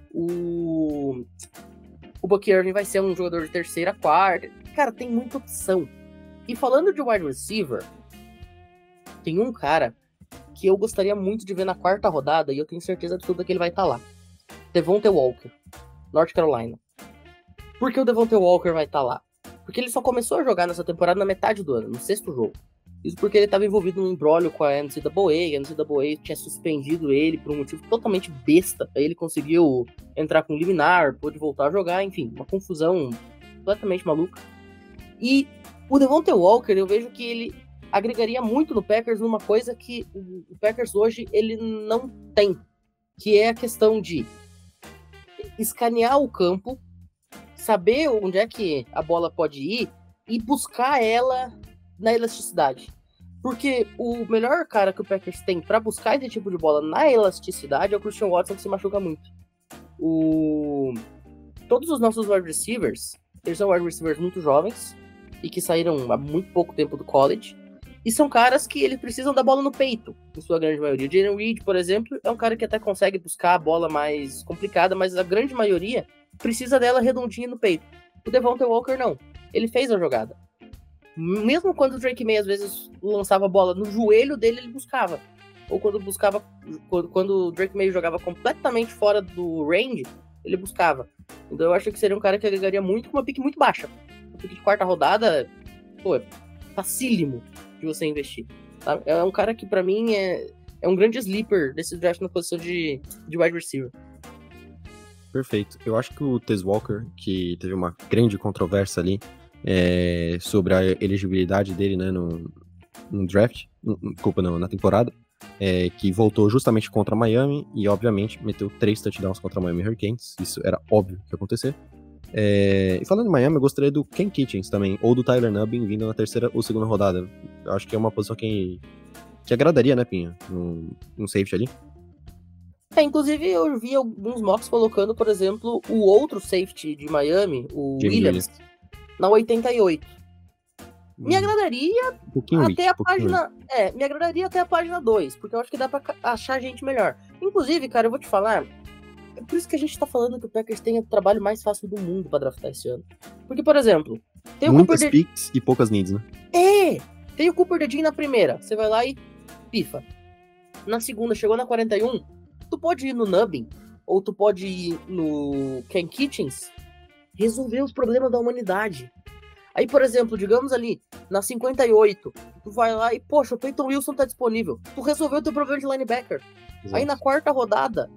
O Bucky Irving vai ser um jogador de terceira, quarta. Cara, tem muita opção. E falando de wide receiver, tem um cara que eu gostaria muito de ver na quarta rodada, e eu tenho certeza absoluta que ele vai estar lá. Devontae Walker, North Carolina. Por que o Devontae Walker vai estar lá? Porque ele só começou a jogar nessa temporada na metade do ano, no 6º jogo. Isso porque ele estava envolvido num imbróglio com a NCAA. A NCAA tinha suspendido ele por um motivo totalmente besta. Aí ele conseguiu entrar com liminar, pôde voltar a jogar, enfim, uma confusão completamente maluca. E o Devontae Walker, eu vejo que ele agregaria muito no Packers numa coisa que o Packers hoje ele não tem, que é a questão de escanear o campo, saber onde é que a bola pode ir e buscar ela na elasticidade. Porque o melhor cara que o Packers tem pra buscar esse tipo de bola na elasticidade é o Christian Watson, que se machuca muito. Todos os nossos wide receivers, eles são wide receivers muito jovens e que saíram há muito pouco tempo do college. E são caras que eles precisam da bola no peito, em sua grande maioria. O Jalen Reed, por exemplo, é um cara que até consegue buscar a bola mais complicada, mas a grande maioria precisa dela redondinha no peito. O Devontae Walker não. Ele fez a jogada. Mesmo quando o Drake May às vezes lançava a bola no joelho dele, ele buscava. Ou quando o Drake May jogava completamente fora do range, ele buscava. Então eu acho que seria um cara que agregaria muito com uma pique muito baixa. Uma pique de quarta rodada, pô, facílimo que você investir. Tá? É um cara que, pra mim, é um grande sleeper desse draft na posição de wide receiver. Perfeito. Eu acho que o Tez Walker, que teve uma grande controvérsia ali sobre a elegibilidade dele, né, no draft, desculpa, não, na temporada, que voltou justamente contra Miami e, obviamente, meteu 3 touchdowns contra Miami Hurricanes. Isso era óbvio que ia acontecer. E falando em Miami, eu gostaria do Ken Kitchens também, ou do Tyler Nubbin vindo na terceira ou segunda rodada. Eu acho que é uma posição que agradaria, né, Pinho? Um safety ali. Inclusive eu vi alguns mocks colocando, por exemplo, o outro safety de Miami, o James Williams, na 88. Me agradaria Um pouquinho até rich, a página. Me agradaria até a página 2, porque eu acho que dá pra achar gente melhor. Inclusive, cara, eu vou te falar. É por isso que a gente tá falando que o Packers tem o trabalho mais fácil do mundo pra draftar esse ano. Porque, por exemplo, tem o muitas Cooper picks e poucas needs, né? Tem o Cooper Dedin na primeira. Você vai lá e pifa. Na segunda, chegou na 41. Tu pode ir no Nubbin, ou tu pode ir no Ken Kitchens, resolver os problemas da humanidade. Aí, por exemplo, digamos ali, na 58, tu vai lá e, poxa, o Peyton Wilson tá disponível. Tu resolveu o teu problema de linebacker. Exato. Aí na quarta rodada,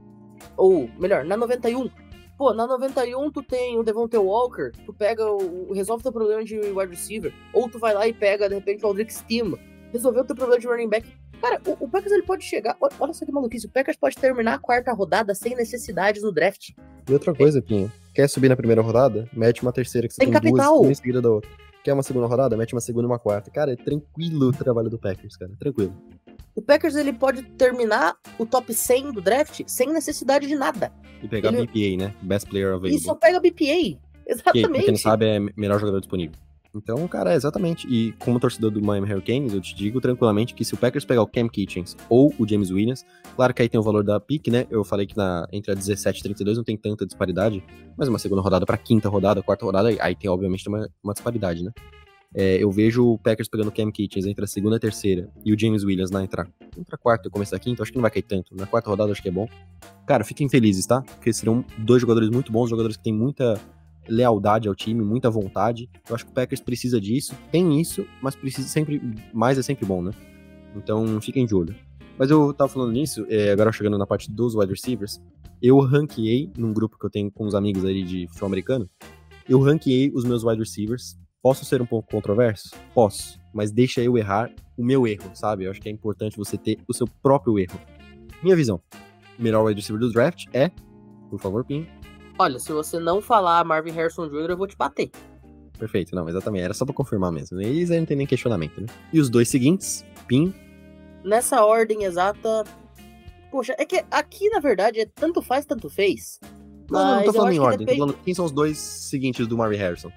ou melhor, na 91, na 91 tu tem o Devontae Walker, tu pega resolve o teu problema de wide receiver, ou tu vai lá e pega, de repente, o Aldrich Steam, resolveu o teu problema de running back. Cara, o Packers ele pode chegar, olha só que maluquice, o Packers pode terminar a quarta rodada sem necessidades no draft. E outra coisa, Pinho, quer subir na primeira rodada? Mete uma terceira que você tem capital. Duas, uma em seguida da outra. Quer uma segunda rodada? Mete uma segunda e uma quarta. Cara, é tranquilo o trabalho do Packers, cara, tranquilo. O Packers ele pode terminar o top 100 do draft sem necessidade de nada. E pegar BPA, né? Best Player Available. E só pega BPA, exatamente. Que, pra quem não sabe, é melhor jogador disponível. Então, cara, exatamente. E como torcedor do Miami Hurricanes, eu te digo tranquilamente que se o Packers pegar o Cam Kitchens ou o James Williams, claro que aí tem o valor da pick, né? Eu falei que entre a 17 e 32 não tem tanta disparidade, mas uma segunda rodada pra quinta rodada, quarta rodada, aí tem obviamente uma disparidade, né? Eu vejo o Packers pegando o Cam Kitchens entre a segunda e a terceira e o James Williams entre a quarta e o começo da quinta, acho que não vai cair tanto. Na quarta rodada acho que é bom. Cara, fiquem felizes, tá? Porque serão 2 jogadores muito bons, jogadores que têm muita lealdade ao time, muita vontade. Eu acho que o Packers precisa disso, tem isso, mas precisa sempre, mais é sempre bom, né? Então fiquem de olho. Mas eu tava falando nisso, agora chegando na parte dos wide receivers, eu ranqueei num grupo que eu tenho com uns amigos ali de futebol americano, eu ranqueei os meus wide receivers. Posso ser um pouco controverso? Posso, mas deixa eu errar o meu erro, sabe? Eu acho que é importante você ter o seu próprio erro. Minha visão, o melhor wide receiver do draft é, por favor, Pinho. Olha, se você não falar Marvin Harrison Jr., eu vou te bater. Perfeito, não, exatamente, era só pra confirmar mesmo. Eles aí não tem nem questionamento, né? E os 2 seguintes, Pinho. Nessa ordem exata, poxa, é que aqui, na verdade, tanto faz, tanto fez. Não tô falando em ordem, tô falando quem são os 2 seguintes do Marvin Harrison.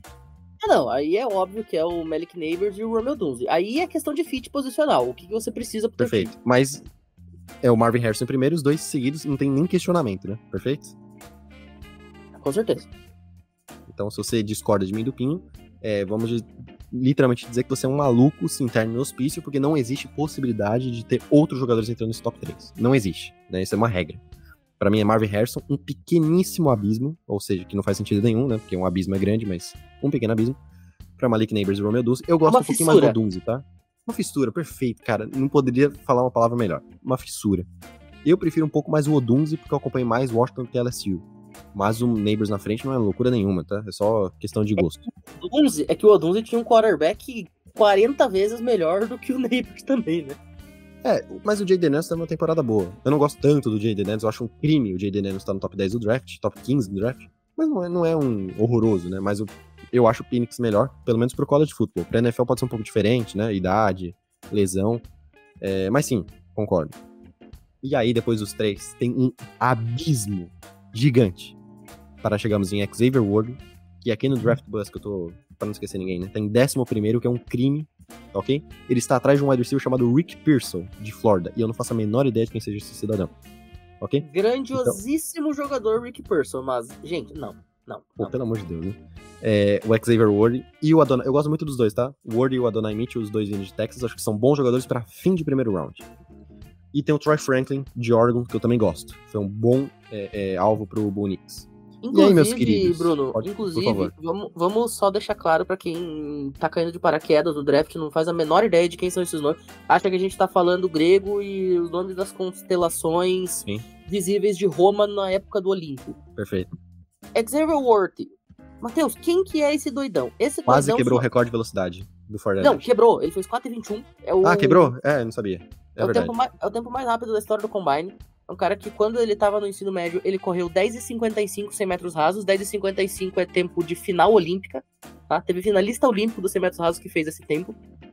Não, aí é óbvio que é o Malik Nabers e o Romeo Dunze. Aí é questão de fit posicional, o que você precisa pro Perfeito, time. Mas é o Marvin Harrison primeiro, os 2 seguidos não tem nem questionamento, né? Perfeito? Com certeza. Então, se você discorda de mim do Pinho, vamos literalmente dizer que você é um maluco se interne no hospício, porque não existe possibilidade de ter outros jogadores entrando nesse top 3. Não existe, né? Isso é uma regra. Pra mim é Marvin Harrison, um pequeníssimo abismo, ou seja, que não faz sentido nenhum, né? Porque um abismo é grande, mas um pequeno abismo. Pra Malik Nabers e Romeo Dunze. Eu gosto um pouquinho mais do Dunze, tá? Uma fissura, perfeito, cara. Não poderia falar uma palavra melhor. Uma fissura. Eu prefiro um pouco mais o Odunze, porque eu acompanho mais Washington que LSU. Mas o Nabers na frente não é loucura nenhuma, tá? É só questão de gosto. É que o Odunze tinha um quarterback 40 vezes melhor do que o Nabers também, né? Mas o Jayden Daniels tá numa temporada boa. Eu não gosto tanto do Jayden Daniels, eu acho um crime o Jayden Daniels estar no top 10 do draft, top 15 do draft. Mas não é um horroroso, né? Mas eu acho o Penix melhor, pelo menos pro college football. Pra NFL pode ser um pouco diferente, né? Idade, lesão. Mas sim, concordo. E aí, depois dos 3, tem um abismo gigante para chegarmos em Xavier Ward, que aqui no Draft Bus, que eu tô, pra não esquecer ninguém, né? Tem 11º, que é um crime, ok? Ele está atrás de um wide receiver chamado Rick Pearson, de Florida, e eu não faço a menor ideia de quem seja esse cidadão, ok? Grandiosíssimo jogador Rick Pearson, mas, gente, não. Pô, pelo amor de Deus, né? O Xavier Ward e o Adonai, eu gosto muito dos dois, tá? O Ward e o Adonai Mitchell, os dois vindo de Texas, acho que são bons jogadores para fim de primeiro round. E tem o Troy Franklin, de Oregon, que eu também gosto. Foi um bom alvo pro Bo Nix. E aí, meus Inclusive, queridos? Bruno, Por inclusive, favor. vamos só deixar claro pra quem tá caindo de paraquedas no draft, não faz a menor ideia de quem são esses nomes, acha que a gente tá falando grego e os nomes das constelações Sim, visíveis de Roma na época do Olimpo. perfeito. Xavier Worthy. Matheus, quem que é esse doidão? Esse Quase doidão quebrou o só- recorde de velocidade do Ford Não, Everest. quebrou. Ele fez 4,21. Ah, quebrou? É, eu não sabia. É É o, verdade. é o tempo mais rápido da história do Combine. É um cara que, quando ele tava no ensino médio, ele correu 10,55 100 metros rasos. 10,55 é tempo de final olímpica, tá? Teve finalista olímpico dos 100 metros rasos que fez esse tempo.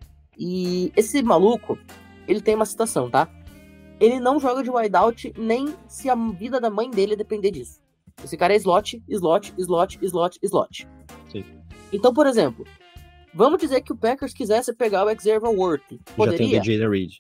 E esse maluco, ele tem uma citação, tá? Ele não joga de wideout nem se a vida da mãe dele depender disso. Esse cara é slot, slot, slot, slot, slot. Sim. Então, por exemplo, vamos dizer que o Packers quisesse pegar o Xavier Worthy. Já tem o Poderia? DJ Reed.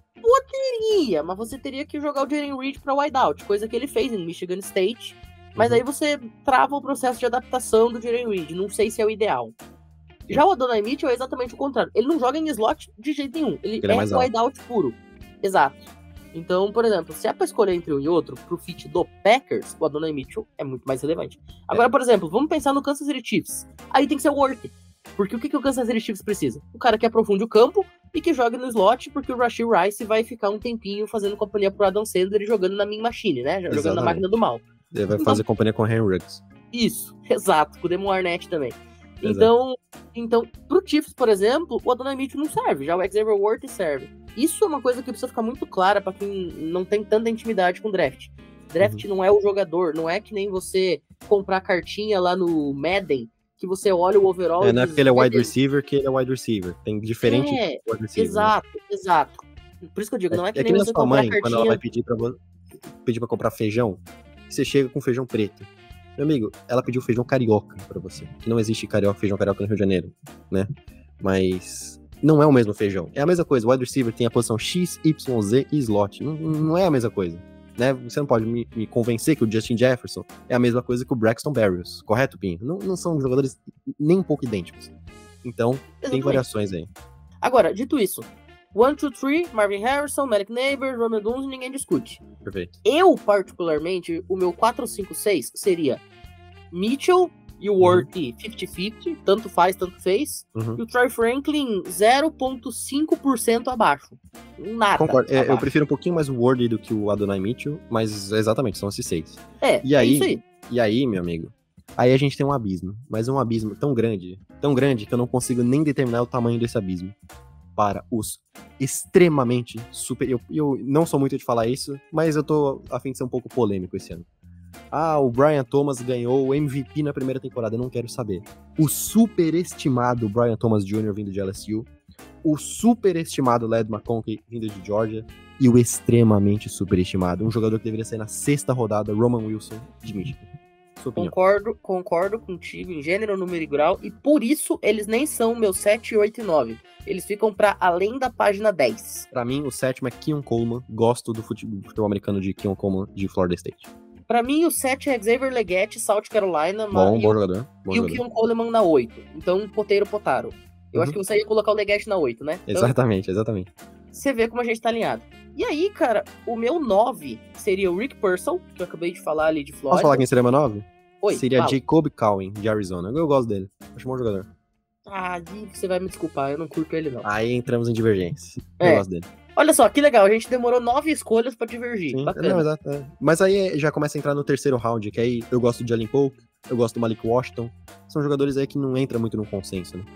Poderia, mas você teria que jogar o Jalen Reed pra wideout, coisa que ele fez em Michigan State. Mas Uhum. aí você trava o processo de adaptação do Jalen Reed. Não sei se é o ideal. Já o Adonai Mitchell é exatamente o contrário. Ele não joga em slot de jeito nenhum. Ele Ele é é mais alto. wideout puro. Exato. Então, por exemplo, se é pra escolher entre um e outro, pro fit do Packers, o Adonai Mitchell é muito mais relevante. Agora, por exemplo, vamos pensar no Kansas City Chiefs. Aí tem que ser o Worthy. Porque o que o Kansas City Chiefs precisa? O cara que aprofunde o campo e que jogue no slot, porque o Rashee Rice vai ficar um tempinho fazendo companhia pro Adam Sandler e jogando na Mean Machine, né? Jogando na Exatamente. máquina do mal. Ele vai fazer companhia com o Henry Ruggs. Isso, exato, com o Demon Arnett também. Então, pro Chiefs, por exemplo, o Adonai Mitchell não serve, já o Xavier Worthy serve. Isso é uma coisa que precisa ficar muito clara pra quem não tem tanta intimidade com draft. Draft não é o jogador, não é que nem você comprar cartinha lá no Madden, que você olha o overall É, não é porque ele é wide beleza. receiver que ele é wide receiver. Tem diferente É, wide receiver. né? exato. Por isso que eu digo, não é que É nem que nem a você sua comprar mãe, quando cartinha... ela vai pedir pra comprar feijão, você chega com feijão preto. Meu amigo, ela pediu feijão carioca pra você. Que não existe feijão carioca no Rio de Janeiro, né? Mas não é o mesmo feijão. É a mesma coisa. O wide receiver tem a posição X, Y, Z e slot. Não é a mesma coisa. Né? Você não pode me convencer que o Justin Jefferson é a mesma coisa que o Braxton Berrios. Correto, Pinho? Não são jogadores nem um pouco idênticos. Então, tem Exatamente. variações aí. Agora, dito isso, 1, 2, 3, Marvin Harrison, Malik Neighbors, Romeo Dunze, ninguém discute. Perfeito. Eu, particularmente, o meu 4, 5, 6 seria Mitchell e o Worthy 50-50, tanto faz, tanto fez. Uhum. E o Troy Franklin 0,5% abaixo. Nada. Concordo. É, eu abaixo. prefiro um pouquinho mais o Worthy do que o Adonai Mitchell, mas exatamente, são esses 6. É, E é aí, isso aí. E aí, meu amigo, aí a gente tem um abismo. Mas é um abismo tão grande que eu não consigo nem determinar o tamanho desse abismo. Para os extremamente super... Eu não sou muito de falar isso, mas eu tô a fim de ser um pouco polêmico esse ano. Ah, o Brian Thomas ganhou o MVP na primeira temporada, eu não quero saber. O superestimado Brian Thomas Jr. vindo de LSU, o superestimado Led McConkey vindo de Georgia, e o extremamente superestimado, um jogador que deveria sair na 6ª rodada, Roman Wilson, de Michigan. Sua opinião. Concordo contigo em gênero, número e grau, e por isso eles nem são meus 7, 8 e 9. Eles ficam pra além da página 10. Pra mim, o 7º é Keon Coleman. Gosto do futebol americano de Keon Coleman de Florida State. Pra mim, o 7 é Xavier Legette, South Carolina. Bom jogador. Bom E jogador. o Keon Coleman na 8. Então, Poteiro Potaro. Eu acho que você ia colocar o Legette na 8, né? Então, Exatamente. você vê como a gente tá alinhado. E aí, cara, o meu 9 seria o Rick Purcell, que eu acabei de falar ali de Florida. Posso falar quem seria meu 9? Oi, Seria fala. Jacob Cowan, de Arizona. Eu gosto dele. Acho um bom jogador. Ah, Gui, você vai me desculpar, eu não curto ele não. Aí entramos em divergência. É. Eu gosto dele. Olha só, que legal, a gente demorou 9 escolhas pra divergir. Sim. Bacana. Não, exato. É. Mas aí já começa a entrar no terceiro round, que aí eu gosto de Jalen Polk, eu gosto do Malik Washington. São jogadores aí que não entram muito no consenso, né?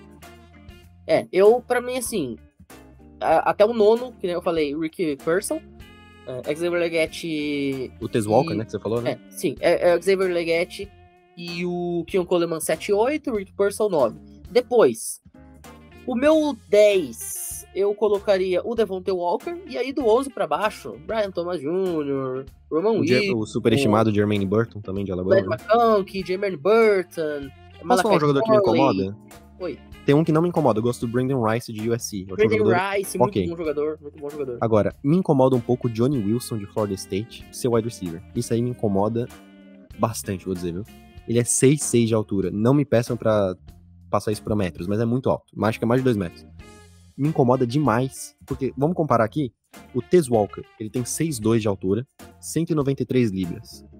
Pra mim, assim, até o 9, que nem eu falei, Rick Purcell, Xavier Legette... O Tez Walker, E- né, que você falou, né? Sim, é o Xavier Legette e o Keon Coleman 7-8, o Rick Purcell 9. Depois, o meu 10, eu colocaria o Devontae Walker, e aí do 11 pra baixo, Brian Thomas Jr., Roman Williams, O superestimado Jermaine Burton, também de Alabama. Led né? McConkey, Jermaine Burton, Posso falar um jogador que me incomoda? Oi. Tem um que não me incomoda, eu gosto do Brandon Rice de USC. Eu acho um Brandon jogador... Rice, muito ok. bom jogador, muito bom jogador. Agora, me incomoda um pouco o Johnny Wilson de Florida State ser wide receiver. Isso aí me incomoda bastante, vou dizer, viu? Ele é 6'6 de altura. Não me peçam pra passar isso pra metros, mas é muito alto. Acho que é mais de 2 metros. Me incomoda demais, porque, vamos comparar aqui, o Tez Walker, ele tem 6'2 de altura, 193 libras.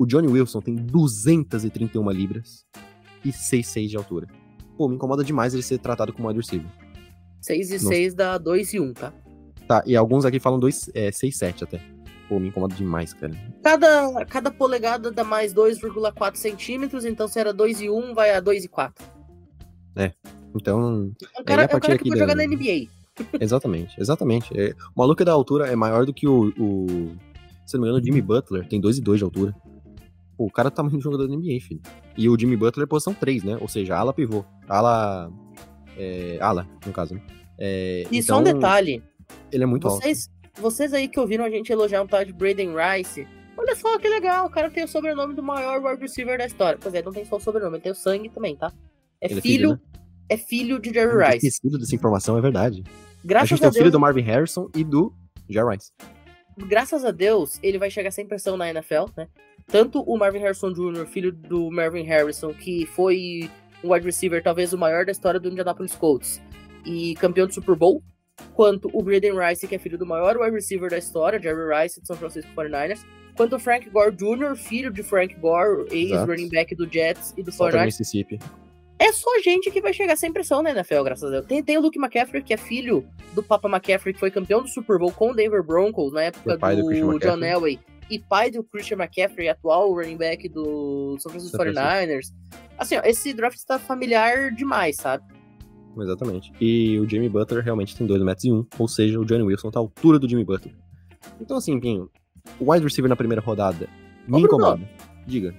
O Johnny Wilson tem 231 libras e 6'6 de altura. Pô, me incomoda demais ele ser tratado como wide receiver. 6 e 6 dá 2 e 1, tá? Tá, e alguns aqui falam 6'7 até. Pô, me incomoda demais, cara. Cada polegada dá mais 2,4 centímetros, então se era 2 e 1, vai a 2 e 4. Então, É um cara a partir que pode jogar na NBA. Exatamente. O maluco da altura é maior do que se não me engano, o Jimmy Butler tem 2'2 de altura. Pô, o cara tá muito jogador da NBA, filho. E o Jimmy Butler é posição 3, né? Ou seja, ala pivô. Ala, no caso, né? E só um detalhe. Ele é muito alto. Vocês aí que ouviram a gente elogiar um tal de Braden Rice, olha só que legal, o cara tem o sobrenome do maior wide receiver da história. Pois é, não tem só o sobrenome, ele tem o sangue também, tá? Ele é filho, né? É filho de Jerry Rice. Esquecido dessa informação, é verdade. A Graças gente tem a o filho Deus, do Marvin Harrison e do Jerry Rice. graças a Deus, ele vai chegar sem pressão na NFL, né? Tanto o Marvin Harrison Jr., filho do Marvin Harrison, que foi um wide receiver talvez o maior da história do Indianapolis Colts e campeão do Super Bowl, quanto o Braden Rice, que é filho do maior wide receiver da história, Jerry Rice, de São Francisco 49ers, quanto o Frank Gore Jr., filho de Frank Gore, ex-running back do Jets e do Solta 49ers. Mississippi. É só gente que vai chegar sem pressão na NFL, graças a Deus. Tem o Luke McCaffrey, que é filho do Papa McCaffrey, que foi campeão do Super Bowl com o Denver Broncos na época do John Elway, e pai do Christian McCaffrey, atual running back do São Francisco 49ers. Assim, ó, esse draft está familiar demais, sabe? Exatamente. E o Jimmy Butler realmente tem 2,1 m, ou seja, o Johnny Wilson tá à altura do Jimmy Butler. Então, assim, Pinho, o wide receiver na primeira rodada me incomoda. Diga.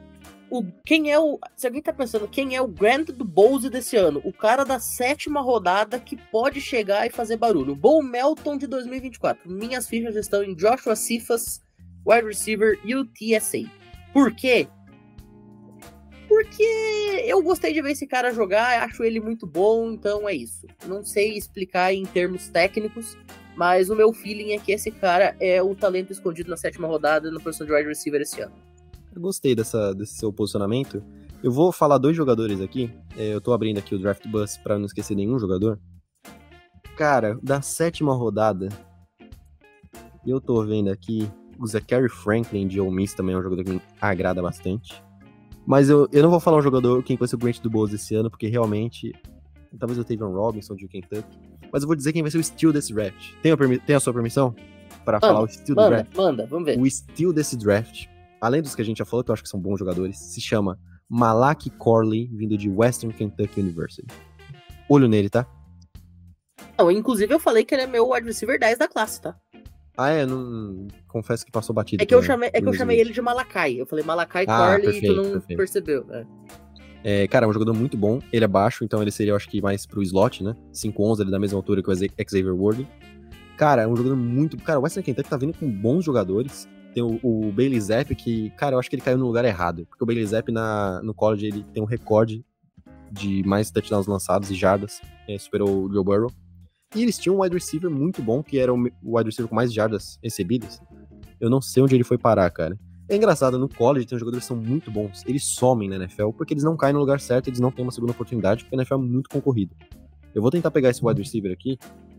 Se alguém tá pensando, quem é o Grant do Bowles desse ano? O cara da 7ª rodada que pode chegar e fazer barulho. Bo Melton de 2024. Minhas fichas estão em Joshua Cephas, wide receiver UTSA. Por quê? Porque eu gostei de ver esse cara jogar, acho ele muito bom, então é isso. Não sei explicar em termos técnicos, mas o meu feeling é que esse cara é o talento escondido na 7ª rodada na posição de wide receiver esse ano. Eu gostei desse seu posicionamento. Eu vou falar 2 jogadores aqui. Eu tô abrindo aqui o Draft Bus pra não esquecer nenhum jogador. Cara, da 7ª rodada, eu tô vendo aqui o Zachary Franklin de Ole Miss também é um jogador que me agrada bastante. Mas eu não vou falar um jogador quem vai ser o Grant do Bowles esse ano, porque realmente, talvez o Tavion Robinson de Kentucky. Mas eu vou dizer quem vai ser o steal desse draft. Tem a sua permissão para falar o steal do draft? Manda, vamos ver. O steal desse draft, além dos que a gente já falou, que eu acho que são bons jogadores, se chama Malaki Corley, vindo de Western Kentucky University. Olho nele, tá? Não, inclusive eu falei que ele é meu wide receiver 10 da classe, tá? Não confesso que passou batido. É que eu chamei ele de Malakai. Eu falei Malakai Corley perfeito, e tu não percebeu, né? Cara, é um jogador muito bom. Ele é baixo, então ele seria, eu acho que, mais pro slot, né? 5'11", ele é da mesma altura que o Xavier Worthy. Cara, é um jogador muito... Cara, o Western Kentucky tá vindo com bons jogadores. Tem o Bailey Zappe, que, cara, eu acho que ele caiu no lugar errado. Porque o Bailey Zappe, no college, ele tem um recorde de mais touchdowns lançados e jardas. Superou o Joe Burrow. E eles tinham um wide receiver muito bom, que era o wide receiver com mais jardas recebidas. Eu não sei onde ele foi parar, cara. É engraçado, no college tem jogadores que são muito bons. Eles somem na NFL porque eles não caem no lugar certo, eles não têm uma segunda oportunidade, porque a NFL é muito concorrida. Eu vou tentar pegar esse wide receiver aqui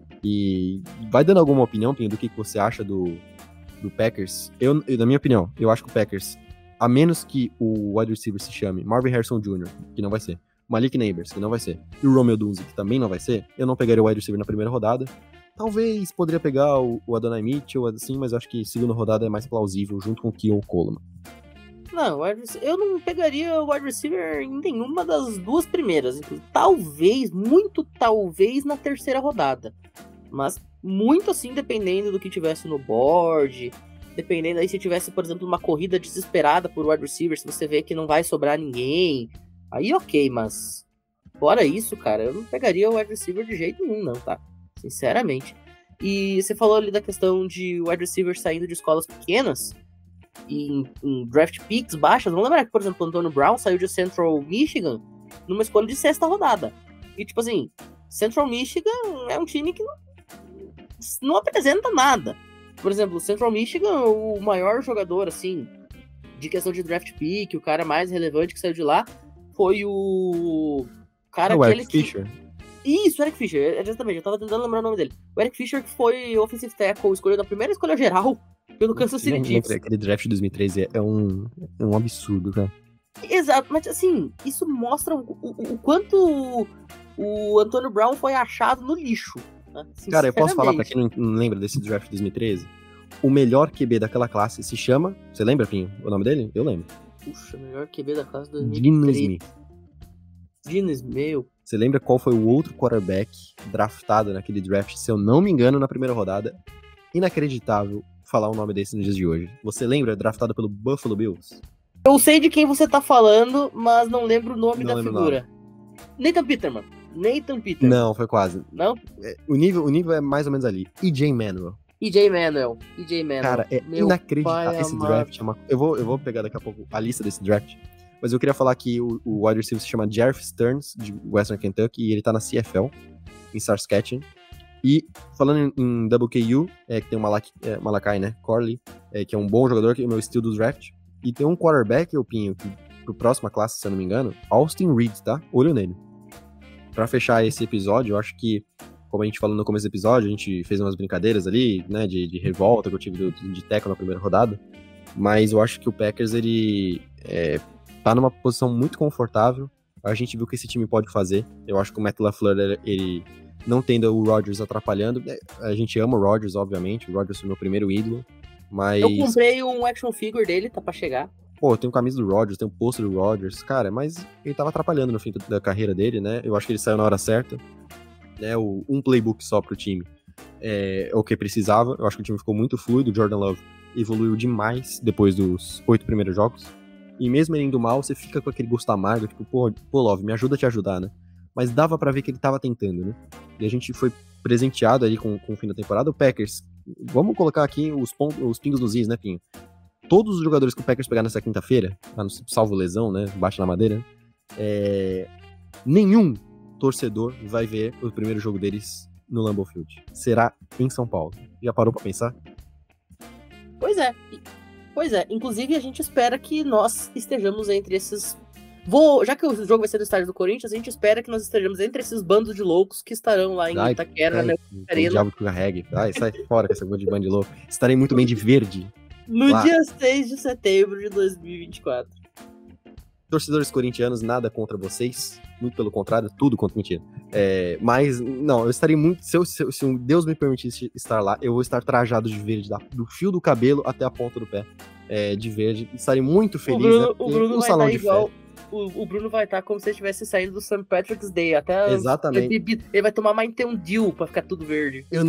e vai dando alguma opinião, Pinho, do que você acha do Packers. Na minha opinião, eu acho que o Packers, a menos que o wide receiver se chame Marvin Harrison Jr., que não vai ser, Malik Neighbors, que não vai ser, e o Romeo Dunze, que também não vai ser, eu não pegaria o wide receiver na primeira rodada. Talvez poderia pegar o Adonai Mitchell, assim, mas eu acho que segunda rodada é mais plausível, junto com o Keon Coleman. Não, eu não pegaria o wide receiver em nenhuma das 2 primeiras. Talvez, muito talvez, na terceira rodada. Mas muito assim, dependendo do que tivesse no board, dependendo aí se tivesse, por exemplo, uma corrida desesperada por wide receiver, se você vê que não vai sobrar ninguém, aí ok, mas fora isso, cara, eu não pegaria o wide receiver de jeito nenhum, não, tá? Sinceramente. E você falou ali da questão de wide receiver saindo de escolas pequenas e em draft picks baixas. Vamos lembrar que, por exemplo, o Antonio Brown saiu de Central Michigan numa escolha de 6ª rodada. E, tipo assim, Central Michigan é um time que não apresenta nada. Por exemplo, Central Michigan, o maior jogador, assim, de questão de draft pick, o cara mais relevante que saiu de lá, foi o cara o aquele Eric Fisher. Isso, o Eric Fisher, exatamente, eu tava tentando lembrar o nome dele. O Eric Fisher, que foi offensive tackle, escolhido na primeira escolha geral Pelo Kansas City Chiefs. Aquele draft de 2013 é um absurdo, cara. Exato, mas assim, isso mostra o quanto o Antônio Brown foi achado no lixo. Né? Cara, eu posso falar pra quem não lembra desse draft de 2013? O melhor QB daquela classe se chama... Você lembra, Pinho, o nome dele? Eu lembro. Puxa, melhor QB da classe de Geno 2013. Smith. Geno Smith, meu. Você lembra qual foi o outro quarterback draftado naquele draft, se eu não me engano, na primeira rodada? Inacreditável falar o nome desse nos dias de hoje. Você lembra? Draftado pelo Buffalo Bills. Eu sei de quem você tá falando, mas não lembro o nome Não da lembro figura. Nathan Peterman. Não, foi quase. Não? O nível é mais ou menos ali. EJ Manuel. EJ Manuel. Cara, é Meu inacreditável. pai Esse amado. draft é uma... Eu vou pegar daqui a pouco a lista desse draft. Mas eu queria falar que o wide receiver se chama Jeff Stearns, de Western Kentucky, e ele tá na CFL, em Saskatchewan. E falando em WKU, que tem o Malachi, né? Corley, que é um bom jogador, que é o meu estilo do draft. E tem um quarterback, o Pinho, que pro próxima classe, se eu não me engano, Austin Reed, tá? Olho nele. Pra fechar esse episódio, eu acho que, como a gente falou no começo do episódio, a gente fez umas brincadeiras ali, né, de revolta que eu tive de tackle na primeira rodada, mas eu acho que o Packers, ele tá numa posição muito confortável. A gente viu o que esse time pode fazer. Eu acho que o Matt LaFleur, ele não tendo o Rodgers atrapalhando, a gente ama o Rodgers, obviamente, o Rodgers foi meu primeiro ídolo, mas... Eu comprei um action figure dele, tá pra chegar. Pô, tem camisa do Rodgers, tem um pôster do Rodgers, cara, mas ele tava atrapalhando no fim da carreira dele, né? Eu acho que ele saiu na hora certa, né? Um playbook só pro time é o que precisava. Eu acho que o time ficou muito fluido, o Jordan Love evoluiu demais depois dos 8 primeiros jogos. E mesmo ele indo mal, você fica com aquele gosto amargo, tipo, pô, Love, me ajuda a te ajudar, né? Mas dava pra ver que ele tava tentando, né? E a gente foi presenteado aí com o fim da temporada. O Packers, vamos colocar aqui os pingos nos is, né, Pinho? Todos os jogadores que o Packers pegar nessa quinta-feira, salvo lesão, né, bate na madeira, nenhum torcedor vai ver o primeiro jogo deles no Lambeau Field. Será em São Paulo. Já parou pra pensar? Pois é. Inclusive, a gente espera que nós estejamos entre esses... Já que o jogo vai ser no estádio do Corinthians, a gente espera que nós estejamos entre esses bandos de loucos que estarão lá em Itaquera, né? O diabo que carregue. Sai fora com essa banda de bando de louco. Estarei muito bem de verde. No Lá. dia 6 de setembro de 2024. Torcedores corintianos, nada contra vocês. Muito pelo contrário, tudo contra mentira. Mas, não, eu estarei muito... Se Deus me permitisse estar lá, eu vou estar trajado de verde, do fio do cabelo até a ponta do pé. De verde. Estarei muito feliz. O Bruno vai salão estar de igual... fé. O Bruno vai estar como se ele estivesse saindo do St. Patrick's Day. Até Exatamente. Ele vai tomar Mountain Dew pra ficar tudo verde. Eu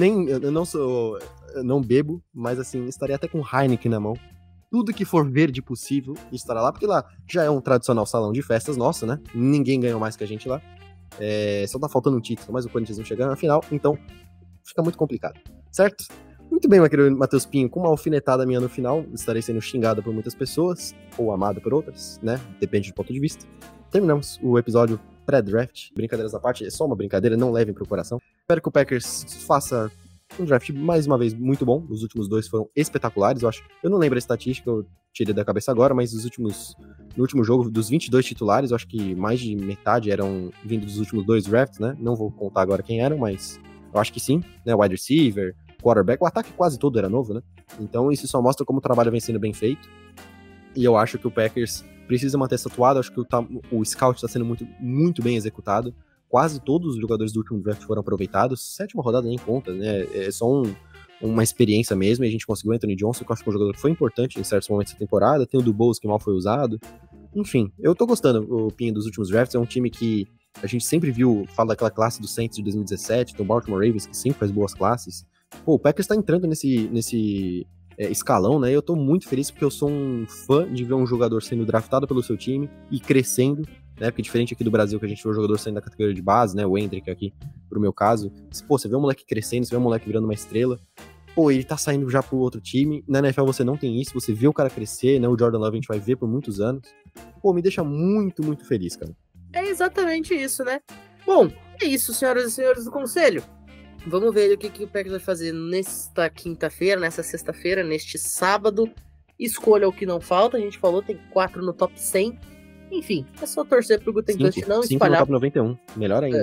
não bebo, mas assim, estarei até com Heineken na mão. Tudo que for verde possível estará lá, porque lá já é um tradicional salão de festas nosso, né? Ninguém ganhou mais que a gente lá. Só tá faltando um título, mas o Corinthians não chegando na final, então fica muito complicado, certo? Muito bem, meu querido Matheus Pinho, com uma alfinetada minha no final, estarei sendo xingado por muitas pessoas, ou amado por outras, né? Depende do ponto de vista. Terminamos o episódio pré-draft. Brincadeiras à parte, é só uma brincadeira, não levem pro coração. Espero que o Packers faça um draft, mais uma vez, muito bom. Os últimos dois foram espetaculares, eu acho. Eu não lembro a estatística, eu tirei da cabeça agora, mas no último jogo, dos 22 titulares, eu acho que mais de metade eram vindo dos últimos dois drafts, né? Não vou contar agora quem eram, mas eu acho que sim, né? Wide receiver, quarterback, o ataque quase todo era novo, né? Então isso só mostra como o trabalho vem sendo bem feito. E eu acho que o Packers precisa manter essa toada, acho que o scout está sendo muito, muito bem executado. Quase todos os jogadores do último draft foram aproveitados. 7ª rodada nem conta, né? É só uma experiência mesmo, e a gente conseguiu o Anthony Johnson, que eu acho que é um jogador que foi importante em certos momentos da temporada. Tem o Dubose, que mal foi usado. Enfim, eu tô gostando, o Pinho, dos últimos drafts. É um time que a gente sempre viu, fala daquela classe do Saints de 2017, do Baltimore Ravens, que sempre faz boas classes. Pô, o Packers tá entrando nesse escalão, né? Eu tô muito feliz porque eu sou um fã de ver um jogador sendo draftado pelo seu time e crescendo, né? Porque diferente aqui do Brasil, que a gente vê o jogador saindo da categoria de base, né? O Hendrick aqui, pro meu caso. Pô, você vê um moleque crescendo, você vê um moleque virando uma estrela. Pô, ele tá saindo já pro outro time. Na NFL você não tem isso, você vê o cara crescer, né? O Jordan Love a gente vai ver por muitos anos. Pô, me deixa muito, muito feliz, cara. É exatamente isso, né? Bom, é isso, senhoras e senhores do Conselho. Vamos ver o que o Packers vai fazer nesta quinta-feira, nessa sexta-feira, neste sábado. Escolha o que não falta. A gente falou, tem 4 no top 100. Enfim, é só torcer pro Gutenkust não espalhar. 5 no top 91, melhor ainda.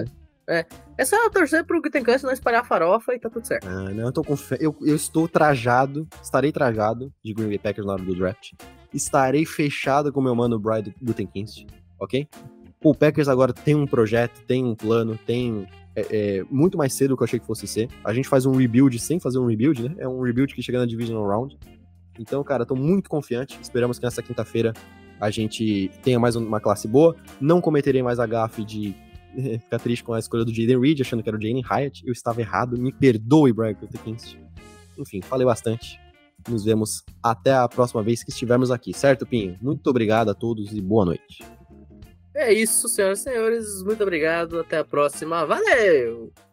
É só torcer pro Gutenkast não espalhar farofa e tá tudo certo. Não, eu tô com fé. Eu estou trajado, estarei trajado de Green Bay Packers na hora do draft. Estarei fechado com o meu mano Brian Gutenkast, ok? O Packers agora tem um projeto, tem um plano, tem muito mais cedo do que eu achei que fosse ser. A gente faz um rebuild sem fazer um rebuild, né? É um rebuild que chega na Divisional Round. Então, cara, tô muito confiante. Esperamos que nessa quinta-feira a gente tenha mais uma classe boa. Não cometerei mais a gafe de ficar triste com a escolha do Jaden Reed, achando que era o Jalen Hyatt. Eu estava errado. Me perdoe, Brian Gutenkast. Enfim, falei bastante. Nos vemos até a próxima vez que estivermos aqui, certo, Pinho? Muito obrigado a todos e boa noite. É isso, senhoras e senhores. Muito obrigado. Até a próxima. Valeu!